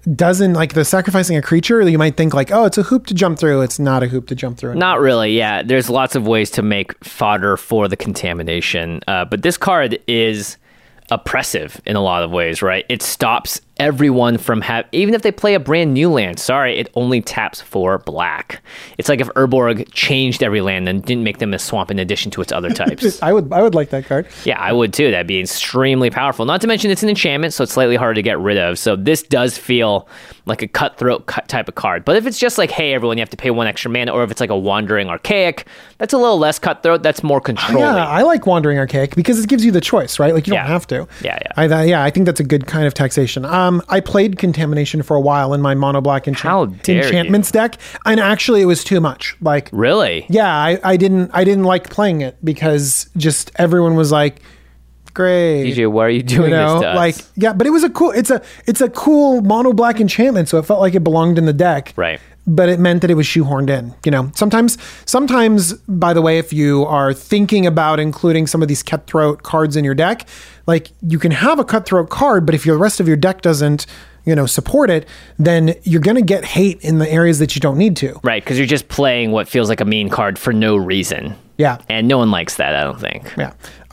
doesn't, like, the sacrificing a creature, you might think like, oh, it's a hoop to jump through. It's not a hoop to jump through. Not really, yeah. There's lots of ways to make fodder for the contamination. But this card is oppressive in a lot of ways, right? It stops everyone from even if they play a brand new land, it only taps for black. It's like if Urborg changed every land and didn't make them a swamp in addition to its other types. I would like that card. Yeah, I would too. That'd be extremely powerful. Not to mention it's an enchantment, so it's slightly harder to get rid of. So this does feel like a cutthroat type of card. But if it's just like, hey, everyone, you have to pay 1 extra mana, or if it's like a Wandering Archaic, that's a little less cutthroat. That's more controlling. Yeah, I like Wandering Archaic because it gives you the choice, right? Like, you don't have to. Yeah. I think that's a good kind of taxation. I played Contamination for a while in my mono black enchantments deck, and actually it was too much. Like, really? Yeah, I didn't like playing it because just everyone was like, great. DJ, why are you doing this to us? Like, yeah, but it was it's a cool mono black enchantment, so it felt like it belonged in the deck. Right. But it meant that it was shoehorned in. Sometimes, by the way, if you are thinking about including some of these cutthroat cards in your deck, like, you can have a cutthroat card, but if the rest of your deck doesn't, support it, then you're going to get hate in the areas that you don't need to. Right, because you're just playing what feels like a mean card for no reason. Yeah. And no one likes that, I don't think. Yeah.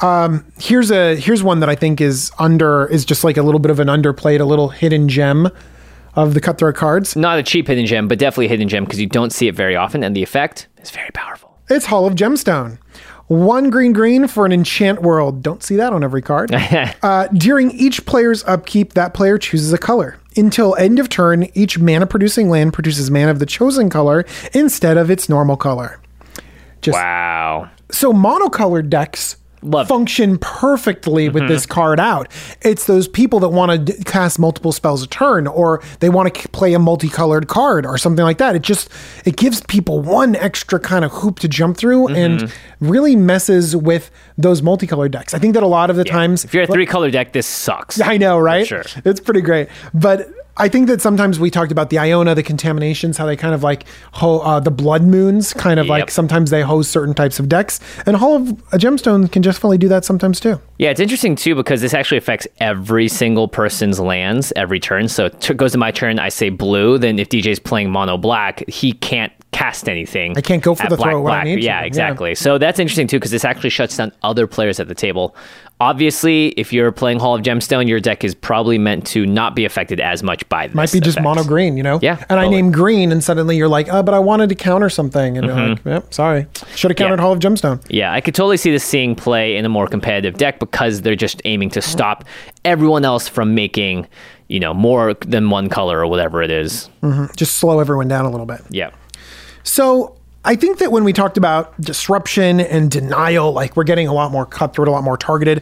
Here's one that I think is just like a little bit of an underplayed, a little hidden gem of the cutthroat cards. Not a cheap hidden gem, but definitely a hidden gem because you don't see it very often, and the effect is very powerful. It's Hall of Gemstone. 1 green for an enchant world. Don't see that on every card. During each player's upkeep, that player chooses a color. Until end of turn, each mana-producing land produces mana of the chosen color instead of its normal color. Wow. So monocolored decks function perfectly with this card out. It's those people that want to cast multiple spells a turn, or they want to play a multicolored card or something like that. It gives people one extra kind of hoop to jump through and really messes with those multicolored decks. I think that a lot of the times, if you're a 3-color deck, this sucks. I know, right? For sure. It's pretty great. But I think that sometimes we talked about the Iona, the Contaminations, how they kind of like the Blood Moons, kind of like sometimes they host certain types of decks. And Hall of a Gemstone can just fully do that sometimes too. Yeah, it's interesting too because this actually affects every single person's lands every turn. So it goes to my turn, I say blue. Then if DJ's playing mono black, he can't cast anything. I can't go for the throw when I need to. Yeah, exactly. Yeah. So that's interesting too because this actually shuts down other players at the table. Obviously, if you're playing Hall of Gemstone, your deck is probably meant to not be affected as much by this. Might be just mono green, Yeah. And totally. I name green, and suddenly you're like, oh, but I wanted to counter something. And you're like, yep, sorry. Should have countered Hall of Gemstone. Yeah, I could totally see this seeing play in a more competitive deck because they're just aiming to stop everyone else from making, more than one color or whatever it is. Just slow everyone down a little bit. Yeah. So I think that when we talked about disruption and denial, like we're getting a lot more cutthroat, a lot more targeted.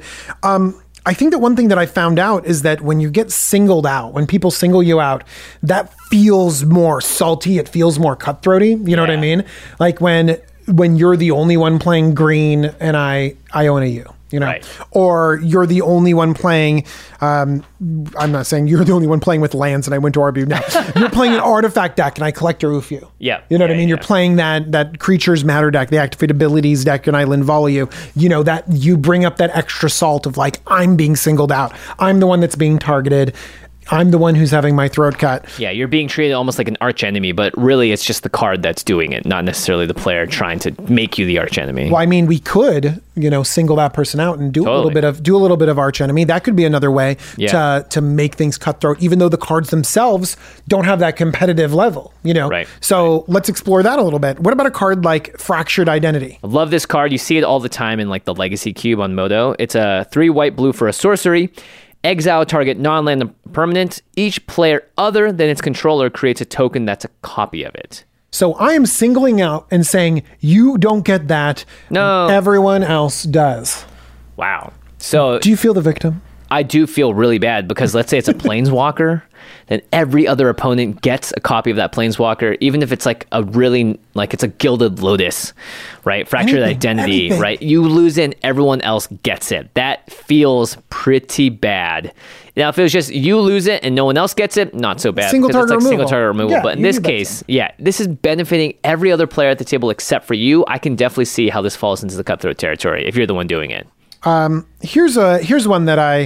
I think that one thing that I found out is that when you get singled out, when people single you out, that feels more salty. It feels more cutthroaty. You know what I mean? Like when you're the only one playing green and I own you. Right. Or you're the only one playing, I'm not saying you're the only one playing with lands and I went to RB. No, you're playing an artifact deck and I collect your Ufu. Yeah. You know what I mean? You're playing that creatures matter deck, the activate abilities deck, and I Linvala you. That you bring up that extra salt of like, I'm being singled out. I'm the one that's being targeted. I'm the one who's having my throat cut. Yeah, you're being treated almost like an arch enemy, but really it's just the card that's doing it, not necessarily the player trying to make you the arch enemy. Well, I mean, we could, single that person out and do a little bit of arch enemy. That could be another way to make things cutthroat, even though the cards themselves don't have that competitive level, Right. So let's explore that a little bit. What about a card like Fractured Identity? I love this card. You see it all the time in like the Legacy Cube on Modo. It's a 3 white-blue for a sorcery. Exile target non-land permanent. Each player other than its controller creates a token that's a copy of it. So I am singling out and saying, you don't get that. No. Everyone else does. Wow. So do you feel the victim? I do feel really bad because let's say it's a Planeswalker, then every other opponent gets a copy of that Planeswalker, even if it's like it's a Gilded Lotus, right? Fractured Identity, right? You lose it and everyone else gets it. That feels pretty bad. Now, if it was just you lose it and no one else gets it, not so bad. Single target removal. Single target removal. Yeah, but in this case, this is benefiting every other player at the table except for you. I can definitely see how this falls into the cutthroat territory if you're the one doing it. Here's one that I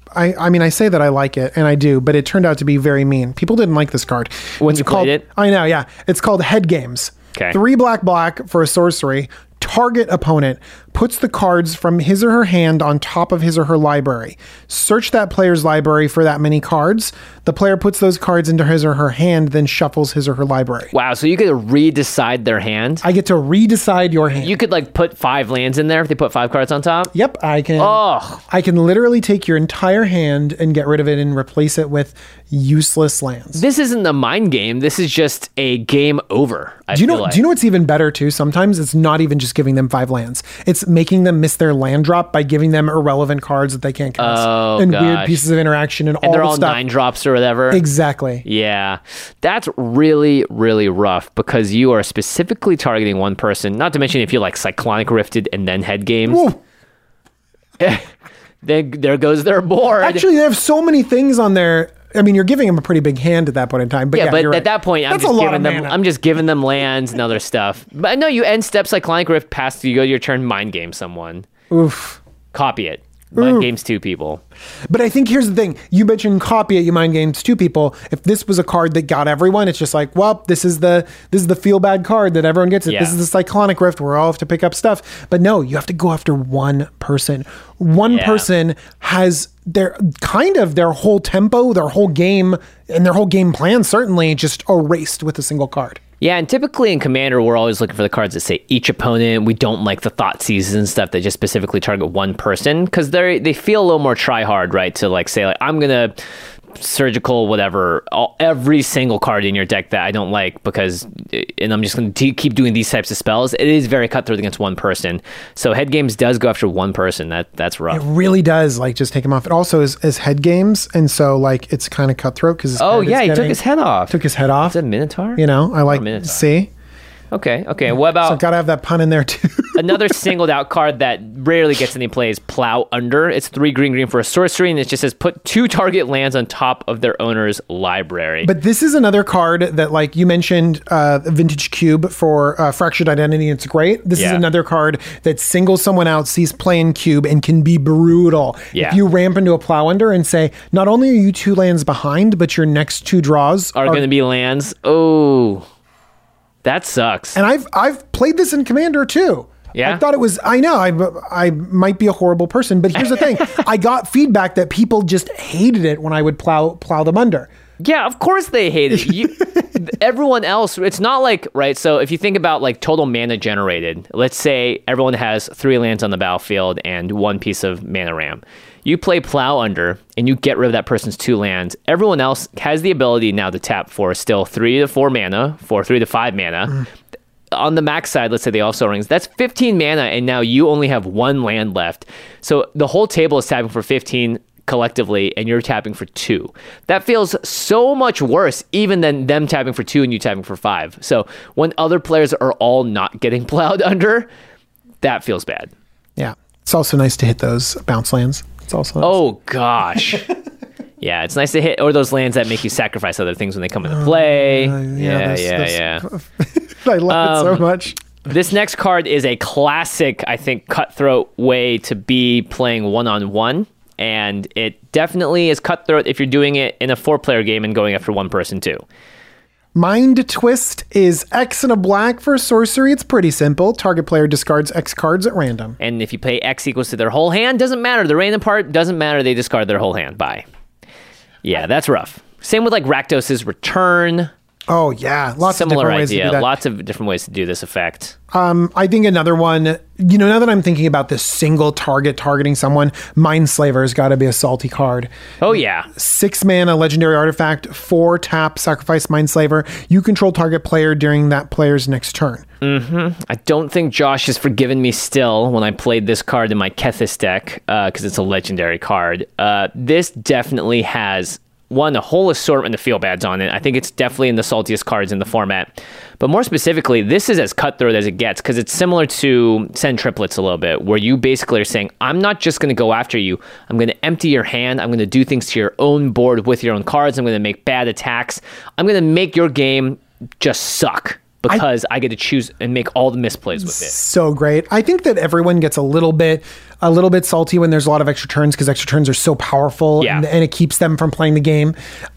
I mean, I say that I like it, and I do, but it turned out to be very mean. People didn't like this card. When you played it? I know, yeah. It's called Head Games. Okay. 3 black for a sorcery. Target opponent puts the cards from his or her hand on top of his or her library. Search that player's library for that many cards. The player puts those cards into his or her hand, then shuffles his or her library. Wow, so you get to redecide their hand? I get to redecide your hand. You could like put 5 lands in there if they put 5 cards on top? Yep, I can. Oh. I can literally take your entire hand and get rid of it and replace it with useless lands. This isn't a mind game. This is just a game over. Do you know what's even better too? Sometimes it's not even just giving them 5 lands. It's making them miss their land drop by giving them irrelevant cards that they can't cast. Oh, gosh. Weird pieces of interaction and all they're the all stuff. 9 drops or whatever. Exactly. Yeah. That's really, really rough because you are specifically targeting one person. Not to mention if you like Cyclonic Rifted and then Head Games. Whoa. Then there goes their board. Actually, they have so many things on there. I mean, you're giving them a pretty big hand at that point in time. But yeah, but you're right. at that point, I'm just giving them lands and other stuff. But no, you end step Cyclonic Rift past you go to your turn, mind game someone. Oof. Copy it. Mind games 2 people. But I think here's the thing. You mentioned copy it, you mind games 2 people. If this was a card that got everyone, it's just like, well, this is the feel bad card that everyone gets it. Yeah. This is the Cyclonic Rift where all have to pick up stuff. But no, you have to go after one person. One person has their whole tempo, their whole game, and their whole game plan certainly just erased with a single card. Yeah, and typically in Commander, we're always looking for the cards that say each opponent. We don't like the Thoughtseize and stuff that just specifically target one person because they feel a little more try-hard, right? To like say, like, I'm going to surgical whatever every single card in your deck that I don't like because and I'm just going to keep doing these types of spells. It is very cutthroat against one person. So Head Games does go after one person. That's rough. It really does, like, just take him off. It also is Head Games, and so like it's kind of cutthroat because he took his head off. Took his head off. Is it Minotaur? You know, I like see. Okay. What about... So gotta have that pun in there too. Another singled out card that rarely gets any play is Plow Under. It's 3 green for a sorcery, and it just says put 2 target lands on top of their owner's library. But this is another card that, like you mentioned, Vintage Cube for Fractured Identity. It's great. This is another card that singles someone out, sees play in Cube, and can be brutal. Yeah. If you ramp into a Plow Under and say, not only are you 2 lands behind, but your next 2 draws are going to be lands. Oh, that sucks. And I've played this in Commander too. Yeah. I thought it was, I know, I might be a horrible person, but here's the thing. I got feedback that people just hated it when I would plow them under. Yeah, of course they hate it. Everyone else, it's not like, right? So if you think about like total mana generated, let's say everyone has 3 lands on the battlefield and 1 piece of mana ramp. You play Plow Under and you get rid of that person's 2 lands. Everyone else has the ability now to tap for still 3 to 4 mana, for 3 to 5 mana. On the max side, let's say they also rings. That's 15 mana, and now you only have 1 land left. So the whole table is tapping for 15 collectively, and you're tapping for 2. That feels so much worse, even than them tapping for 2 and you tapping for 5. So when other players are all not getting plowed under, that feels bad. Yeah. It's also nice to hit those bounce lands. It's also nice. Oh, gosh. Yeah, it's nice to hit, or those lands that make you sacrifice other things when they come into play. Yeah. I love it so much. This next card is a classic, I think, cutthroat way to be playing one-on-one. And it definitely is cutthroat if you're doing it in a 4-player game and going after one person too. Mind Twist is X and a black for a sorcery. It's pretty simple. Target player discards X cards at random. And if you pay X equals to their whole hand, doesn't matter. The random part doesn't matter. They discard their whole hand. Bye. Yeah, that's rough. Same with like Rakdos's Return. Oh, yeah. Lots of different ways to do that. Lots of different ways to do this effect. I think another one, now that I'm thinking about this single targeting someone, Mindslaver's got to be a salty card. Oh, yeah. 6 mana, legendary artifact, 4 tap, sacrifice Mindslaver. You control target player during that player's next turn. Mm-hmm. I don't think Josh has forgiven me still when I played this card in my Kethis deck, because it's a legendary card. This definitely has... a whole assortment of feel bads on it. I think it's definitely in the saltiest cards in the format. But more specifically, this is as cutthroat as it gets because it's similar to Send Triplets a little bit, where you basically are saying, I'm not just going to go after you. I'm going to empty your hand. I'm going to do things to your own board with your own cards. I'm going to make bad attacks. I'm going to make your game just suck. because I get to choose and make all the misplays with it. So great. I think that everyone gets a little bit salty when there's a lot of extra turns because extra turns are so powerful and it keeps them from playing the game.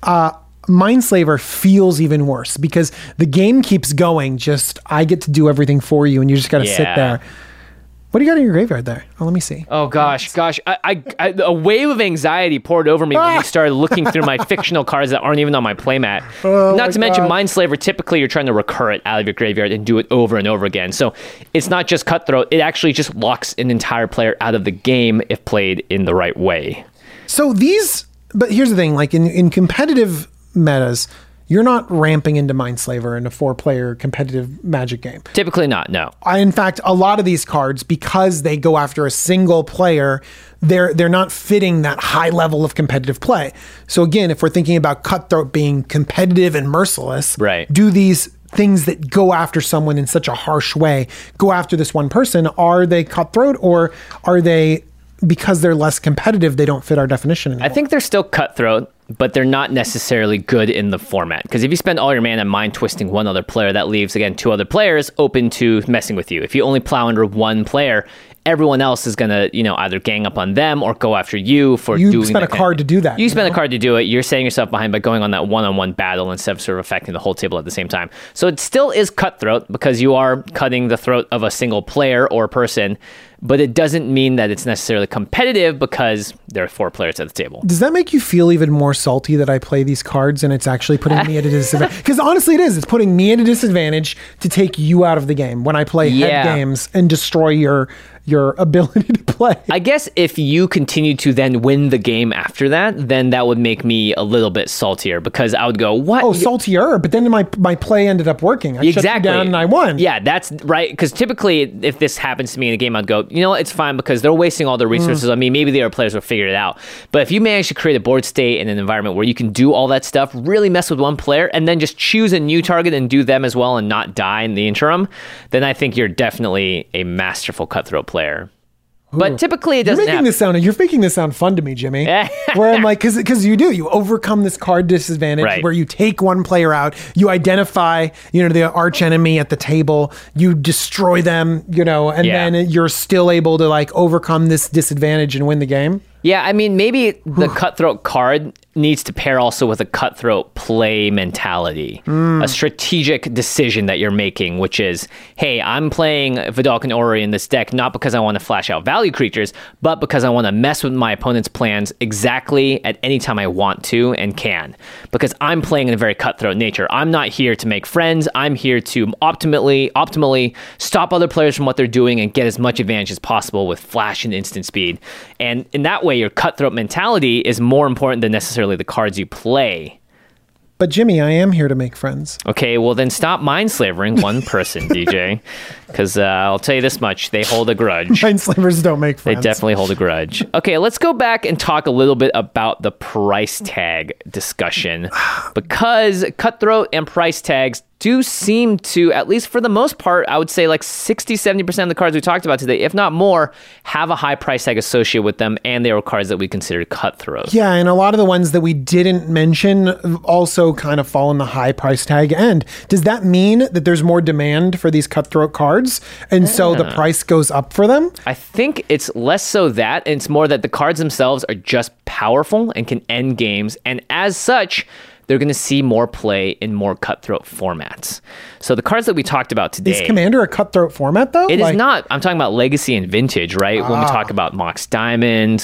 Mindslaver feels even worse because the game keeps going. Just I get to do everything for you, and you just got to sit there. What do you got in your graveyard there? Oh, let me see. Oh, gosh. I a wave of anxiety poured over me when you started looking through my fictional cards that aren't even on my playmat. Not to mention, Mindslaver, typically you're trying to recur it out of your graveyard and do it over and over again. So it's not just Cutthroat. It actually just locks an entire player out of the game if played in the right way. So but here's the thing, like in competitive metas, you're not ramping into Mindslaver in a 4-player competitive Magic game. Typically not, no. In fact, a lot of these cards, because they go after a single player, they're not fitting that high level of competitive play. So again, if we're thinking about Cutthroat being competitive and merciless, do these things that go after someone in such a harsh way go after this one person? Are they Cutthroat, or are they, because they're less competitive, they don't fit our definition anymore? I think they're still Cutthroat, but they're not necessarily good in the format. Because if you spend all your mana mind twisting one other player, that leaves, again, 2 other players open to messing with you. If you only plow under one player, everyone else is going to, either gang up on them or go after you for doing that. You spent a card to do that. You spent a card to do it. You're setting yourself behind by going on that one-on-one battle instead of sort of affecting the whole table at the same time. So it still is Cutthroat because you are cutting the throat of a single player or person, but it doesn't mean that it's necessarily competitive because there are 4 players at the table. Does that make you feel even more salty that I play these cards and it's actually putting me at a disadvantage? Because honestly, it is. It's putting me at a disadvantage to take you out of the game when I play head games and destroy your ability to play. I guess if you continue to then win the game after that, then that would make me a little bit saltier because I would go, what? Oh, saltier? But then my play ended up working. I shut you down and I won. Yeah, that's right. Because typically, if this happens to me in a game, I'd go, it's fine because they're wasting all their resources on me. Maybe the other players will figure it out. But if you manage to create a board state in an environment where you can do all that stuff, really mess with one player, and then just choose a new target and do them as well and not die in the interim, then I think you're definitely a masterful Cutthroat player. But typically it doesn't You're making this sound fun to me, Jimmy. Where I'm like, because you overcome this card disadvantage where you take one player out, you identify, the arch enemy at the table, you destroy them, and then you're still able to overcome this disadvantage and win the game. Yeah, I mean, maybe the Cutthroat card needs to pair also with a Cutthroat play mentality, a strategic decision that you're making, which is, hey, I'm playing Vedalken Orrery in this deck not because I want to flash out value creatures, but because I want to mess with my opponent's plans exactly at any time I want to and can. Because I'm playing in a very Cutthroat nature. I'm not here to make friends. I'm here to optimally stop other players from what they're doing and get as much advantage as possible with flash and instant speed. And in that way, your Cutthroat mentality is more important than necessarily the cards you play. But Jimmy, I am here to make friends. Okay, well then stop mind-slavering one person, DJ. Because I'll tell you this much, they hold a grudge. Mind-slavers don't make friends. They definitely hold a grudge. Okay, let's go back and talk a little bit about the price tag discussion. Because Cutthroat and price tags do seem to, at least for the most part, I would say 60-70% of the cards we talked about today, if not more, have a high price tag associated with them, and they are cards that we consider Cutthroat. Yeah, and a lot of the ones that we didn't mention also kind of fall in the high price tag end. Does that mean that there's more demand for these Cutthroat cards, and so the price goes up for them? I think it's less so that, and it's more that the cards themselves are just powerful and can end games, and as such, they're going to see more play in more Cutthroat formats. So the cards that we talked about today... Is Commander a Cutthroat format, though? It is not. I'm talking about Legacy and Vintage, right? When we talk about Mox Diamonds,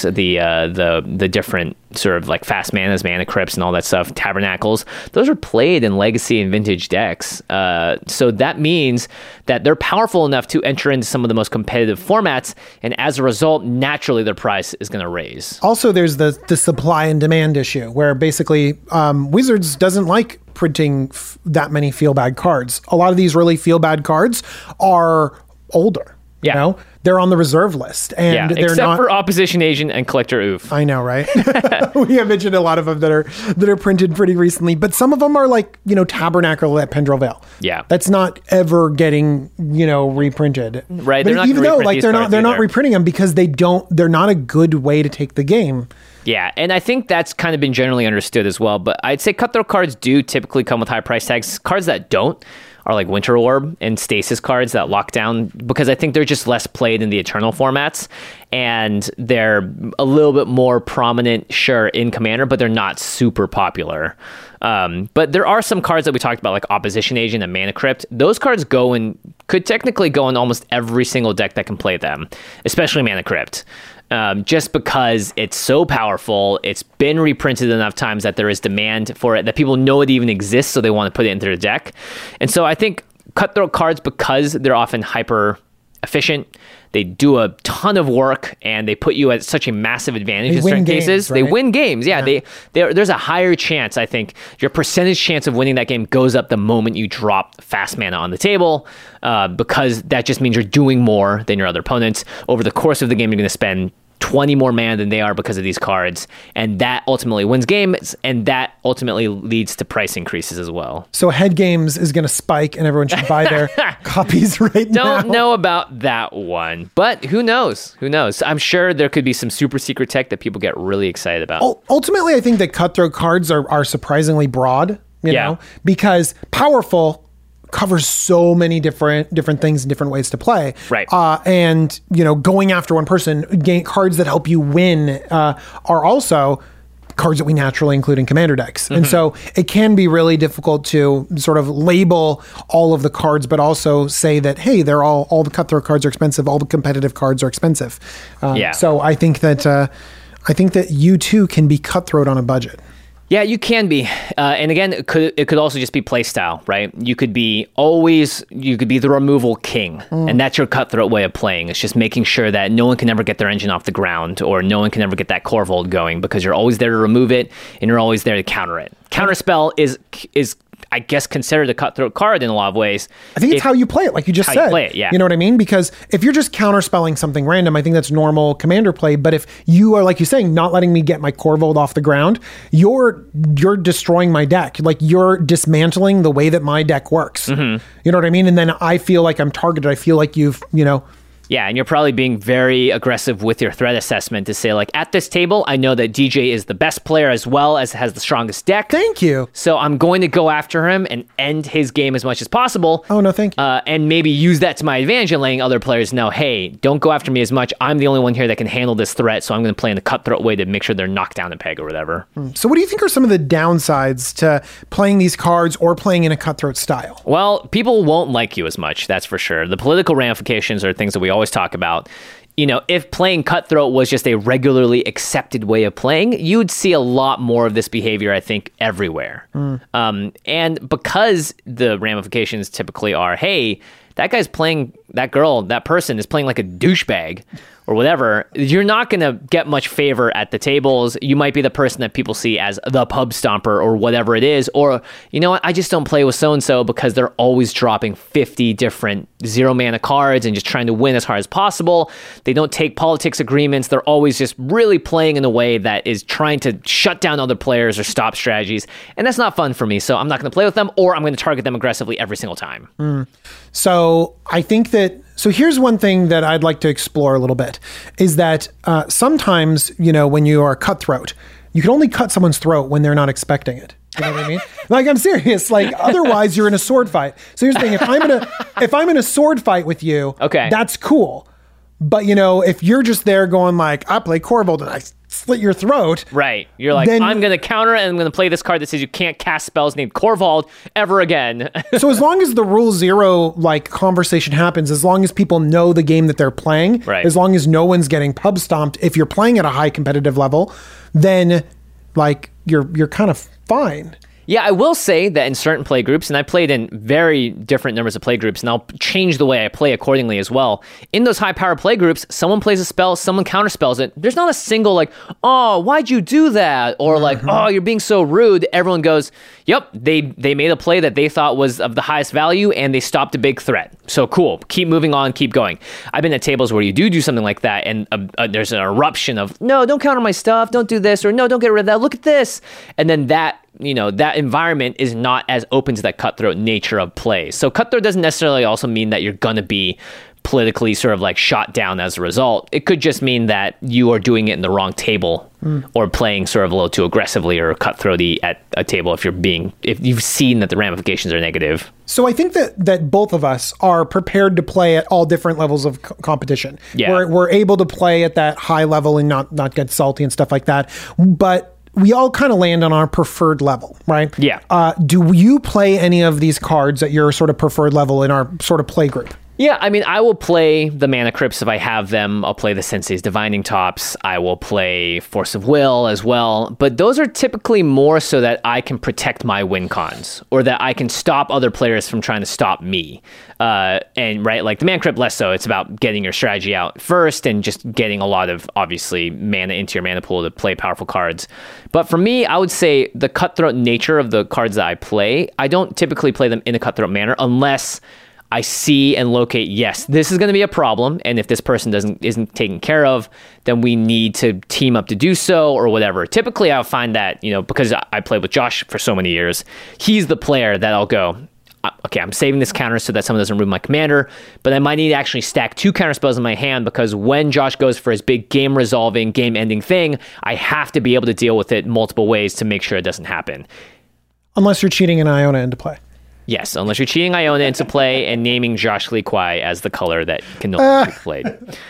the different sort of fast manas, mana crypts, and all that stuff, Tabernacles, those are played in Legacy and Vintage decks. So that means that they're powerful enough to enter into some of the most competitive formats, and as a result, naturally their price is going to raise. Also, there's the supply and demand issue, where basically Wizards doesn't like printing that many feel bad cards. A lot of these really feel bad cards are older. Yeah. They're on the reserve list, and they're except for Opposition Agent and Collector Oof. I know, right? We have mentioned a lot of them that are printed pretty recently, but some of them are Tabernacle at Pendrell Vale. Yeah, that's not ever getting reprinted. Right, but even though they're not reprinting them because they're not a good way to take the game. Yeah, and I think that's kind of been generally understood as well. But I'd say cutthroat cards do typically come with high price tags. Cards that don't are like Winter Orb and Stasis cards that lock down, because I think they're just less played in the Eternal formats, and they're a little bit more prominent, sure, in Commander, but they're not super popular. But there are some cards that we talked about, like Opposition Agent and Mana Crypt. Those cards could technically go in almost every single deck that can play them, especially Mana Crypt. Just because it's so powerful, it's been reprinted enough times that there is demand for it, that people know it even exists, so they want to put it into their deck. And so I think cutthroat cards, because they're often hyper efficient, they do a ton of work, and they put you at such a massive advantage in certain cases. Right? They win games. Yeah. There's a higher chance, I think. Your percentage chance of winning that game goes up the moment you drop fast mana on the table, because that just means you're doing more than your other opponents. Over the course of the game, you're going to spend 20 more mana than they are because of these cards, and that ultimately wins games, and that ultimately leads to price increases as well. So Head Games is going to spike, and everyone should buy their copies right now. Don't know about that one, but who knows? Who knows? I'm sure there could be some super secret tech that people get really excited about. Ultimately, I think that cutthroat cards are surprisingly broad, you know, because powerful covers so many different things and different ways to play. Right. And, you know, going after one person, cards that help you win are also cards that we naturally include in Commander decks. Mm-hmm. And so it can be really difficult to sort of label all of the cards, but also say that, hey, they're all the cutthroat cards are expensive, all the competitive cards are expensive. So I think that you too can be cutthroat on a budget. Yeah, you can be. And again, it could also just be play style, right? You could be the removal king, and that's your cutthroat way of playing. It's just making sure that no one can ever get their engine off the ground, or no one can ever get that Korvold going, because you're always there to remove it, and you're always there to counter it. Counterspell is I guess, considered a cutthroat card in a lot of ways. I think it's how you play it, like you just said. You play it, yeah. You know what I mean? Because if you're just counterspelling something random, I think that's normal Commander play. But if you are, like you're saying, not letting me get my Korvold off the ground, you're destroying my deck. Like, you're dismantling the way that my deck works. Mm-hmm. You know what I mean? And then I feel like I'm targeted. I feel like you've, Yeah, and you're probably being very aggressive with your threat assessment to say, like, at this table, I know that DJ is the best player as well as has the strongest deck. Thank you. So I'm going to go after him and end his game as much as possible. Oh, no, thank you. And maybe use that to my advantage and letting other players know, hey, don't go after me as much. I'm the only one here that can handle this threat, so I'm going to play in the cutthroat way to make sure they're knocked down a peg or whatever. So what do you think are some of the downsides to playing these cards or playing in a cutthroat style? Well, people won't like you as much, that's for sure. The political ramifications are things that we always talk about. You know, if playing cutthroat was just a regularly accepted way of playing, you'd see a lot more of this behavior, I think, everywhere. And because the ramifications typically are, hey, that guy's playing, that girl, that person is playing like a douchebag or whatever, you're not going to get much favor at the tables. You might be the person that people see as the pub stomper or whatever it is. Or, you know what, I just don't play with so-and-so because they're always dropping 50 different 0-mana cards and just trying to win as hard as possible. They don't take politics agreements. They're always just really playing in a way that is trying to shut down other players or stop strategies. And that's not fun for me. So I'm not going to play with them, or I'm going to target them aggressively every single time. So I think that, so here's one thing that I'd like to explore a little bit, is that sometimes, you know, when you are cutthroat, you can only cut someone's throat when they're not expecting it. You know what I mean? Like, I'm serious. Like, otherwise you're in a sword fight. So here's the thing. If I'm in a sword fight with you, okay, that's cool. But, you know, if you're just there going like, I play Korvold and I slit your throat. Right. You're like, I'm going to counter it and I'm going to play this card that says you can't cast spells named Korvold ever again. So as long as the rule zero, like, conversation happens, as long as people know the game that they're playing, right, as long as no one's getting pub stomped, if you're playing at a high competitive level, then, like, you're kind of fine. Yeah, I will say that in certain play groups, and I played in very different numbers of play groups, and I'll change the way I play accordingly as well. In those high-power play groups, someone plays a spell, someone counterspells it. There's not a single, like, oh, why'd you do that? Or like, oh, you're being so rude. Everyone goes, yep, they made a play that they thought was of the highest value, and they stopped a big threat. So cool, keep moving on, keep going. I've been at tables where you do something like that, and there's an eruption of, no, don't counter my stuff, don't do this, or no, don't get rid of that, look at this. And then that, you know, that environment is not as open to that cutthroat nature of play. So cutthroat doesn't necessarily also mean that you're going to be politically sort of like shot down as a result. It could just mean that you are doing it in the wrong table or playing sort of a little too aggressively or cutthroaty at a table if you've seen that the ramifications are negative. So I think that both of us are prepared to play at all different levels of competition. Yeah. We're able to play at that high level and not get salty and stuff like that. But we all kind of land on our preferred level, right? Yeah. Do you play any of these cards at your sort of preferred level in our sort of play group? Yeah, I mean, I will play the Mana Crypts if I have them. I'll play the Sensei's Divining Tops. I will play Force of Will as well. But those are typically more so that I can protect my win cons or that I can stop other players from trying to stop me. And right, like the Mana Crypt less so. It's about getting your strategy out first and just getting a lot of, obviously, mana into your mana pool to play powerful cards. But for me, I would say the cutthroat nature of the cards that I play, I don't typically play them in a cutthroat manner unless I see and locate, yes, this is going to be a problem, and if this person isn't taken care of, then we need to team up to do so or whatever. Typically, I'll find that, because I played with Josh for so many years, he's the player that I'll go, okay, I'm saving this counter so that someone doesn't ruin my commander, but I might need to actually stack 2 counter spells in my hand because when Josh goes for his big game-resolving, game-ending thing, I have to be able to deal with it multiple ways to make sure it doesn't happen. Unless you're cheating an Iona into play. Yes, unless you're cheating Iona into play and naming Josh Lee Kwai as the color that can no longer be played.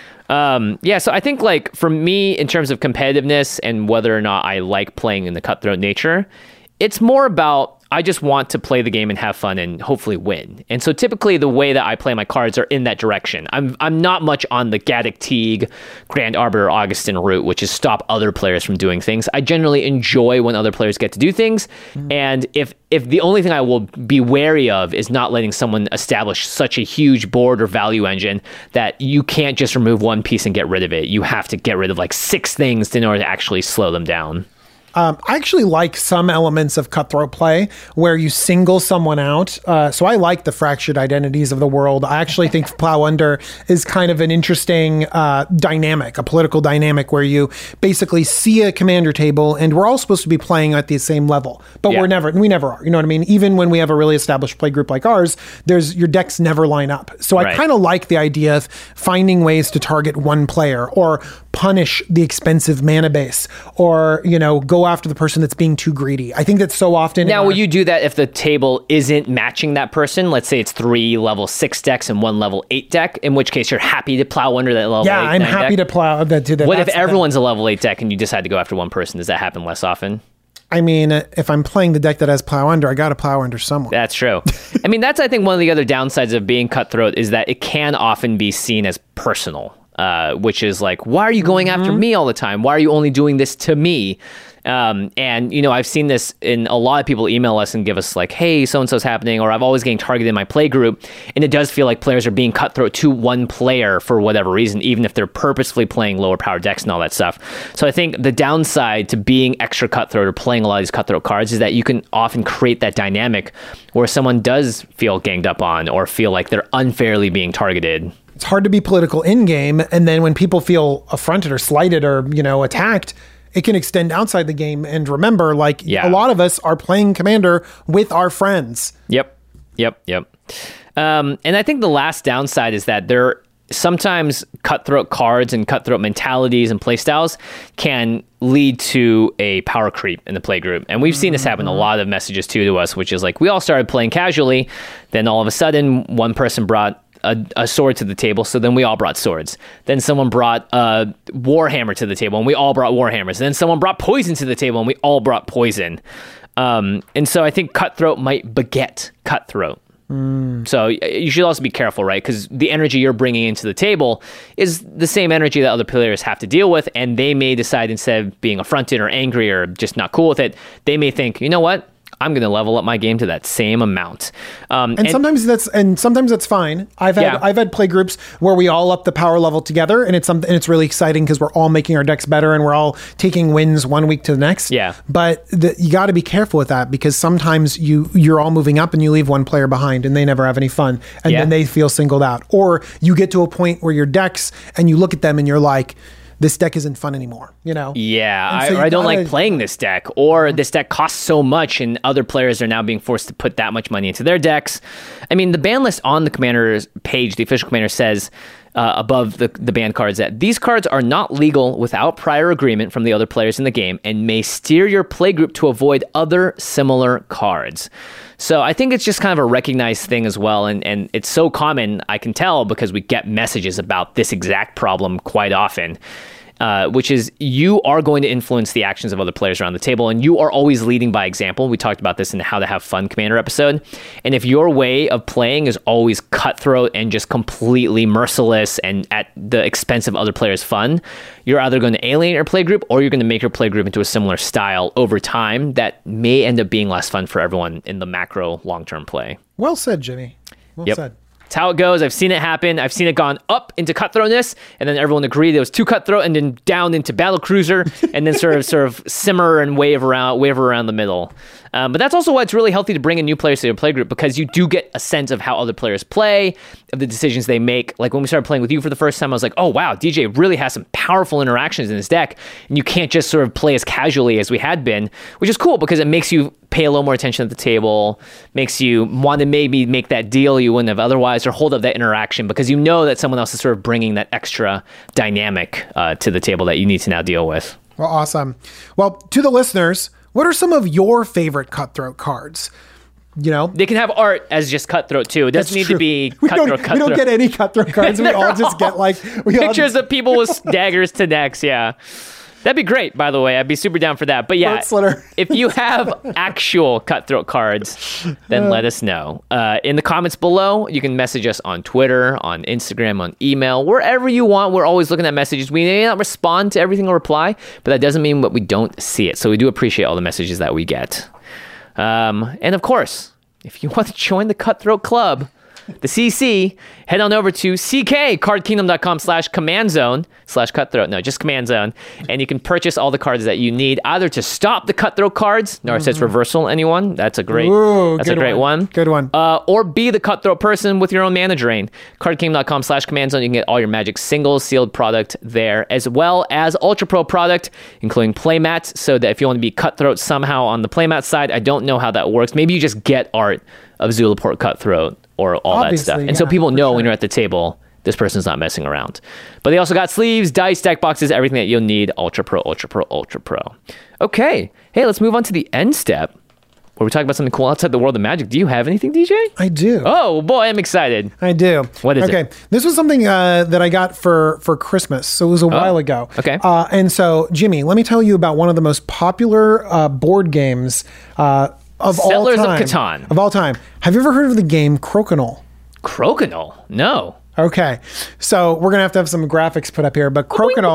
So I think like for me, in terms of competitiveness and whether or not I like playing in the cutthroat nature, it's more about I just want to play the game and have fun and hopefully win. And so typically the way that I play my cards are in that direction. I'm not much on the Gaddock Teague, Grand Arbiter, Augustin route, which is stop other players from doing things. I generally enjoy when other players get to do things. And if the only thing I will be wary of is not letting someone establish such a huge board or value engine that you can't just remove one piece and get rid of it. You have to get rid of like 6 things in order to actually slow them down. I actually like some elements of cutthroat play where you single someone out. So I like the Fractured Identities of the world. I actually think Plow Under is kind of an interesting dynamic, a political dynamic where you basically see a commander table and we're all supposed to be playing at the same level, but we never are. You know what I mean? Even when we have a really established play group like ours, your decks never line up. So I kind of like the idea of finding ways to target one player or punish the expensive mana base or, go after the person that's being too greedy. I think that's so often. Now, will you do that if the table isn't matching that person? Let's say it's 3 level 6 decks and 1 level 8 deck, in which case you're happy to plow under that level 8 deck? Yeah, I'm happy to plow that. What if everyone's a level 8 deck and you decide to go after one person? Does that happen less often? I mean, if I'm playing the deck that has Plow Under, I got to Plow Under someone. That's true. I mean, that's, I think, one of the other downsides of being cutthroat is that it can often be seen as personal. Which is like, why are you going after me all the time? Why are you only doing this to me? And, I've seen this in a lot of people email us and give us like, hey, so-and-so's happening, or I've always getting targeted in my play group. And it does feel like players are being cutthroat to one player for whatever reason, even if they're purposefully playing lower power decks and all that stuff. So I think the downside to being extra cutthroat or playing a lot of these cutthroat cards is that you can often create that dynamic where someone does feel ganged up on or feel like they're unfairly being targeted. It's hard to be political in-game, and then when people feel affronted or slighted or, attacked, it can extend outside the game. And remember, a lot of us are playing Commander with our friends. Yep. And I think the last downside is that sometimes cutthroat cards and cutthroat mentalities and playstyles can lead to a power creep in the play group. And we've seen this happen a lot of messages to us, which is like, we all started playing casually. Then all of a sudden, one person brought a sword to the table, so then we all brought swords. Then someone brought a Warhammer to the table, and we all brought Warhammers. Then someone brought poison to the table, and we all brought poison. And so I think cutthroat might beget cutthroat. So you should also be careful, right? Because the energy you're bringing into the table is the same energy that other players have to deal with, and they may decide, instead of being affronted or angry or just not cool with it, they may think, you know what? I'm going to level up my game to that same amount. And sometimes that's fine. I've had play groups where we all up the power level together, and it's really exciting because we're all making our decks better and we're all taking wins one week to the next. Yeah. But you got to be careful with that, because sometimes you're all moving up and you leave one player behind and they never have any fun, and then they feel singled out. Or you get to a point where your decks, and you look at them and you're like, this deck isn't fun anymore, you know? Yeah, And so I don't like playing this deck, or this deck costs so much and other players are now being forced to put that much money into their decks. I mean, the ban list on the Commander's page, the official Commander says above the banned cards that these cards are not legal without prior agreement from the other players in the game and may steer your playgroup to avoid other similar cards. So I think it's just kind of a recognized thing as well. And it's so common, I can tell, because we get messages about this exact problem quite often. Which is you are going to influence the actions of other players around the table, and you are always leading by example. We talked about this in the How to Have Fun Commander episode. And if your way of playing is always cutthroat and just completely merciless and at the expense of other players' fun, you're either going to alienate your playgroup or you're going to make your playgroup into a similar style over time that may end up being less fun for everyone in the macro long-term play. Well said, Jimmy. Well said. It's how it goes. I've seen it happen. I've seen it gone up into cutthroatness, and then everyone agreed it was too cutthroat, and then down into battle cruiser, and then sort of simmer and waver around the middle. But that's also why it's really healthy to bring in new players to your playgroup, because you do get a sense of how other players play, of the decisions they make. Like when we started playing with you for the first time, I was like, oh wow, DJ really has some powerful interactions in his deck, and you can't just sort of play as casually as we had been, which is cool because it makes you pay a little more attention at the table, makes you want to maybe make that deal you wouldn't have otherwise, or hold up that interaction because you know that someone else is sort of bringing that extra dynamic to the table that you need to now deal with. Well, awesome. Well, to the listeners, what are some of your favorite cutthroat cards? You know, they can have art as just cutthroat too. It doesn't need to be cutthroat. We don't get any cutthroat cards. We all just get like pictures of people with daggers to necks. Yeah. That'd be great, by the way. I'd be super down for that. But yeah, if you have actual cutthroat cards, then let us know. In the comments below, you can message us on Twitter, on Instagram, on email, wherever you want. We're always looking at messages. We may not respond to everything or reply, but that doesn't mean that we don't see it. So we do appreciate all the messages that we get. And of course, if you want to join the Cutthroat Club, the CC, head on over to ckcardkingdom.com/command zone/cutthroat. No, just command zone. And you can purchase all the cards that you need, either to stop the cutthroat cards. Narset's Reversal, anyone? That's a great one. Good one. Or be the cutthroat person with your own mana drain. Cardkingdom.com/command zone. You can get all your Magic singles, sealed product there, as well as Ultra Pro product, including playmats, so that if you want to be cutthroat somehow on the playmat side, I don't know how that works. Maybe you just get art of Zulaport Cutthroat or all that stuff. And so people know when you're at the table, this person's not messing around. But they also got sleeves, dice, deck boxes, everything that you'll need. Ultra Pro, Ultra Pro, Ultra Pro. Okay. Hey, let's move on to the end step, where we talk about something cool outside the world of Magic. Do you have anything, DJ? I do. Oh, boy, I'm excited. I do. What is it? Okay. This was something that I got for Christmas. So it was a while ago. Okay. And so, Jimmy, let me tell you about one of the most popular board games of Settlers all time. of Catan. Of all time. Have you ever heard of the game Crokinole? Crokinole? No. Okay, so we're going to have some graphics put up here, but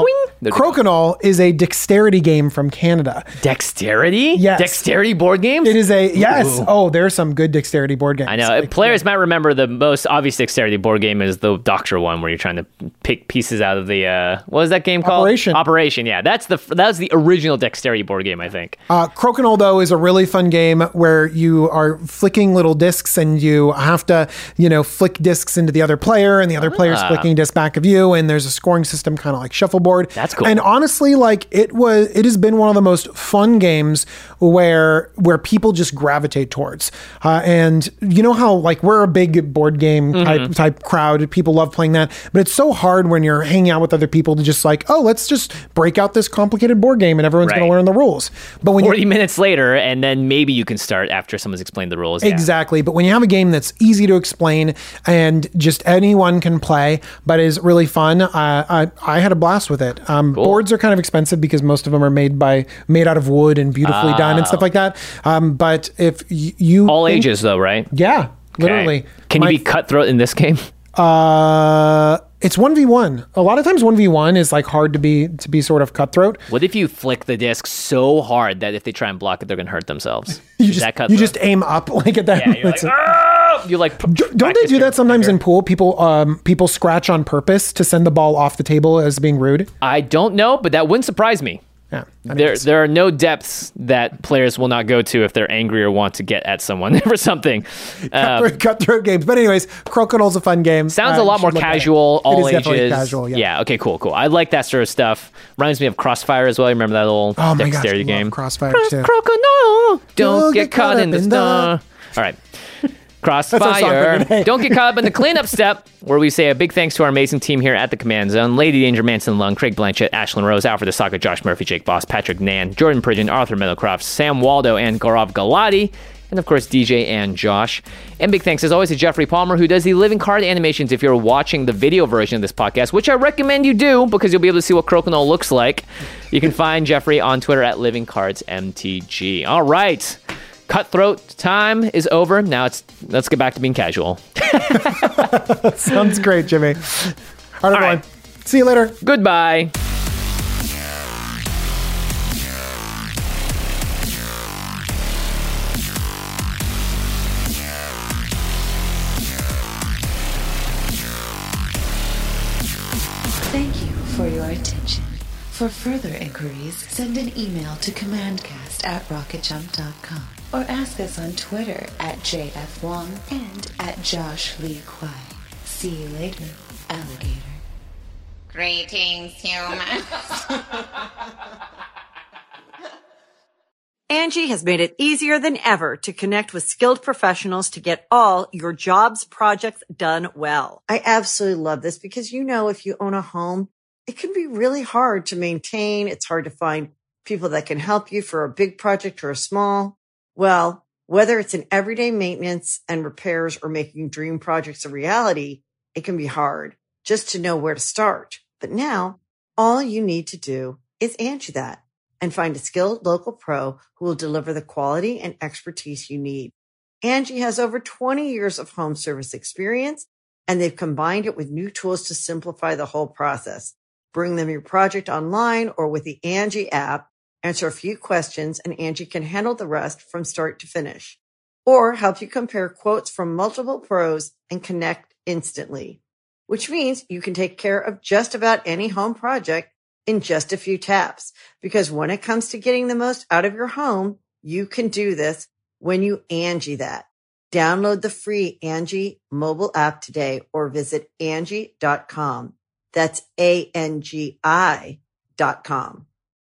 Crokinole is a dexterity game from Canada. Dexterity? Yes. Dexterity board games? It is yes. Oh, there's some good dexterity board games. I know. Players might remember the most obvious dexterity board game is the Doctor one, where you're trying to pick pieces out of the, what was that game called? Operation, yeah. That's the original dexterity board game, I think. Crokinole, though, is a really fun game where you are flicking little discs and you have to, flick discs into the other player, and the other player's flicking disc back of you, and there's a scoring system kind of like shuffleboard. That's cool. And honestly, like it has been one of the most fun games where people just gravitate towards. And you know how like we're a big board game type crowd. People love playing that, but it's so hard when you're hanging out with other people to just like, oh, let's just break out this complicated board game and everyone's going to learn the rules. But when 40 minutes later, and then maybe you can start after someone's explained the rules. Exactly. But when you have a game that's easy to explain and just anyone can play, but is really fun. I had a blast with it. Cool. Boards are kind of expensive because most of them are made out of wood and beautifully done and stuff like that. But if you all ages though, right? Yeah, literally. Can you be cutthroat in this game? It's 1v1. A lot of times 1v1 is like hard to be sort of cutthroat. What if you flick the disc so hard that if they try and block it, they're going to hurt themselves? You just aim up like at that. Yeah, you're like, ah! You like. Don't they do that sometimes in pool? People scratch on purpose to send the ball off the table as being rude. I don't know, but that wouldn't surprise me. Yeah, there are no depths that players will not go to if they're angry or want to get at someone for something. Cutthroat games. But anyways, Crokinole a fun game. Sounds a lot more casual, all it is ages. Definitely casual, yeah. Okay, cool. I like that sort of stuff. Reminds me of Crossfire as well. You remember that little dexterity game? Crossfire too. Crokinole, don't get caught in the snow. All right. Crossfire. Don't get caught up in the cleanup step, where we say a big thanks to our amazing team here at the Command Zone: Lady Danger, Manson Lung, Craig Blanchett, Ashlyn Rose, Alfred Asaka, Josh Murphy, Jake Boss, Patrick Nan, Jordan Pridgeon, Arthur Middlecroft, Sam Waldo, and Gaurav Galati, and of course DJ and Josh. And big thanks as always to Jeffrey Palmer, who does the living card animations if you're watching the video version of this podcast, which I recommend you do because you'll be able to see what Crokinole looks like. You can find Jeffrey on Twitter at LivingCardsMTG. All right. Cutthroat time is over. Now let's get back to being casual. Sounds great, Jimmy. All right, everyone. See you later. Goodbye. Thank you for your attention. For further inquiries, send an email to commandcast@rocketjump.com or ask us on Twitter @JFWong and @JoshLeeQuai. See you later, alligator. Greetings, humans. Angie has made it easier than ever to connect with skilled professionals to get all your jobs projects done well. I absolutely love this because, if you own a home, it can be really hard to maintain. It's hard to find people that can help you for a big project or a small. Well, whether it's in everyday maintenance and repairs or making dream projects a reality, it can be hard just to know where to start. But now all you need to do is Angie that and find a skilled local pro who will deliver the quality and expertise you need. Angie has over 20 years of home service experience, and they've combined it with new tools to simplify the whole process. Bring them your project online or with the Angie app, answer a few questions, and Angie can handle the rest from start to finish. Or help you compare quotes from multiple pros and connect instantly, which means you can take care of just about any home project in just a few taps. Because when it comes to getting the most out of your home, you can do this when you Angie that. Download the free Angie mobile app today or visit Angie.com. That's ANGI.com.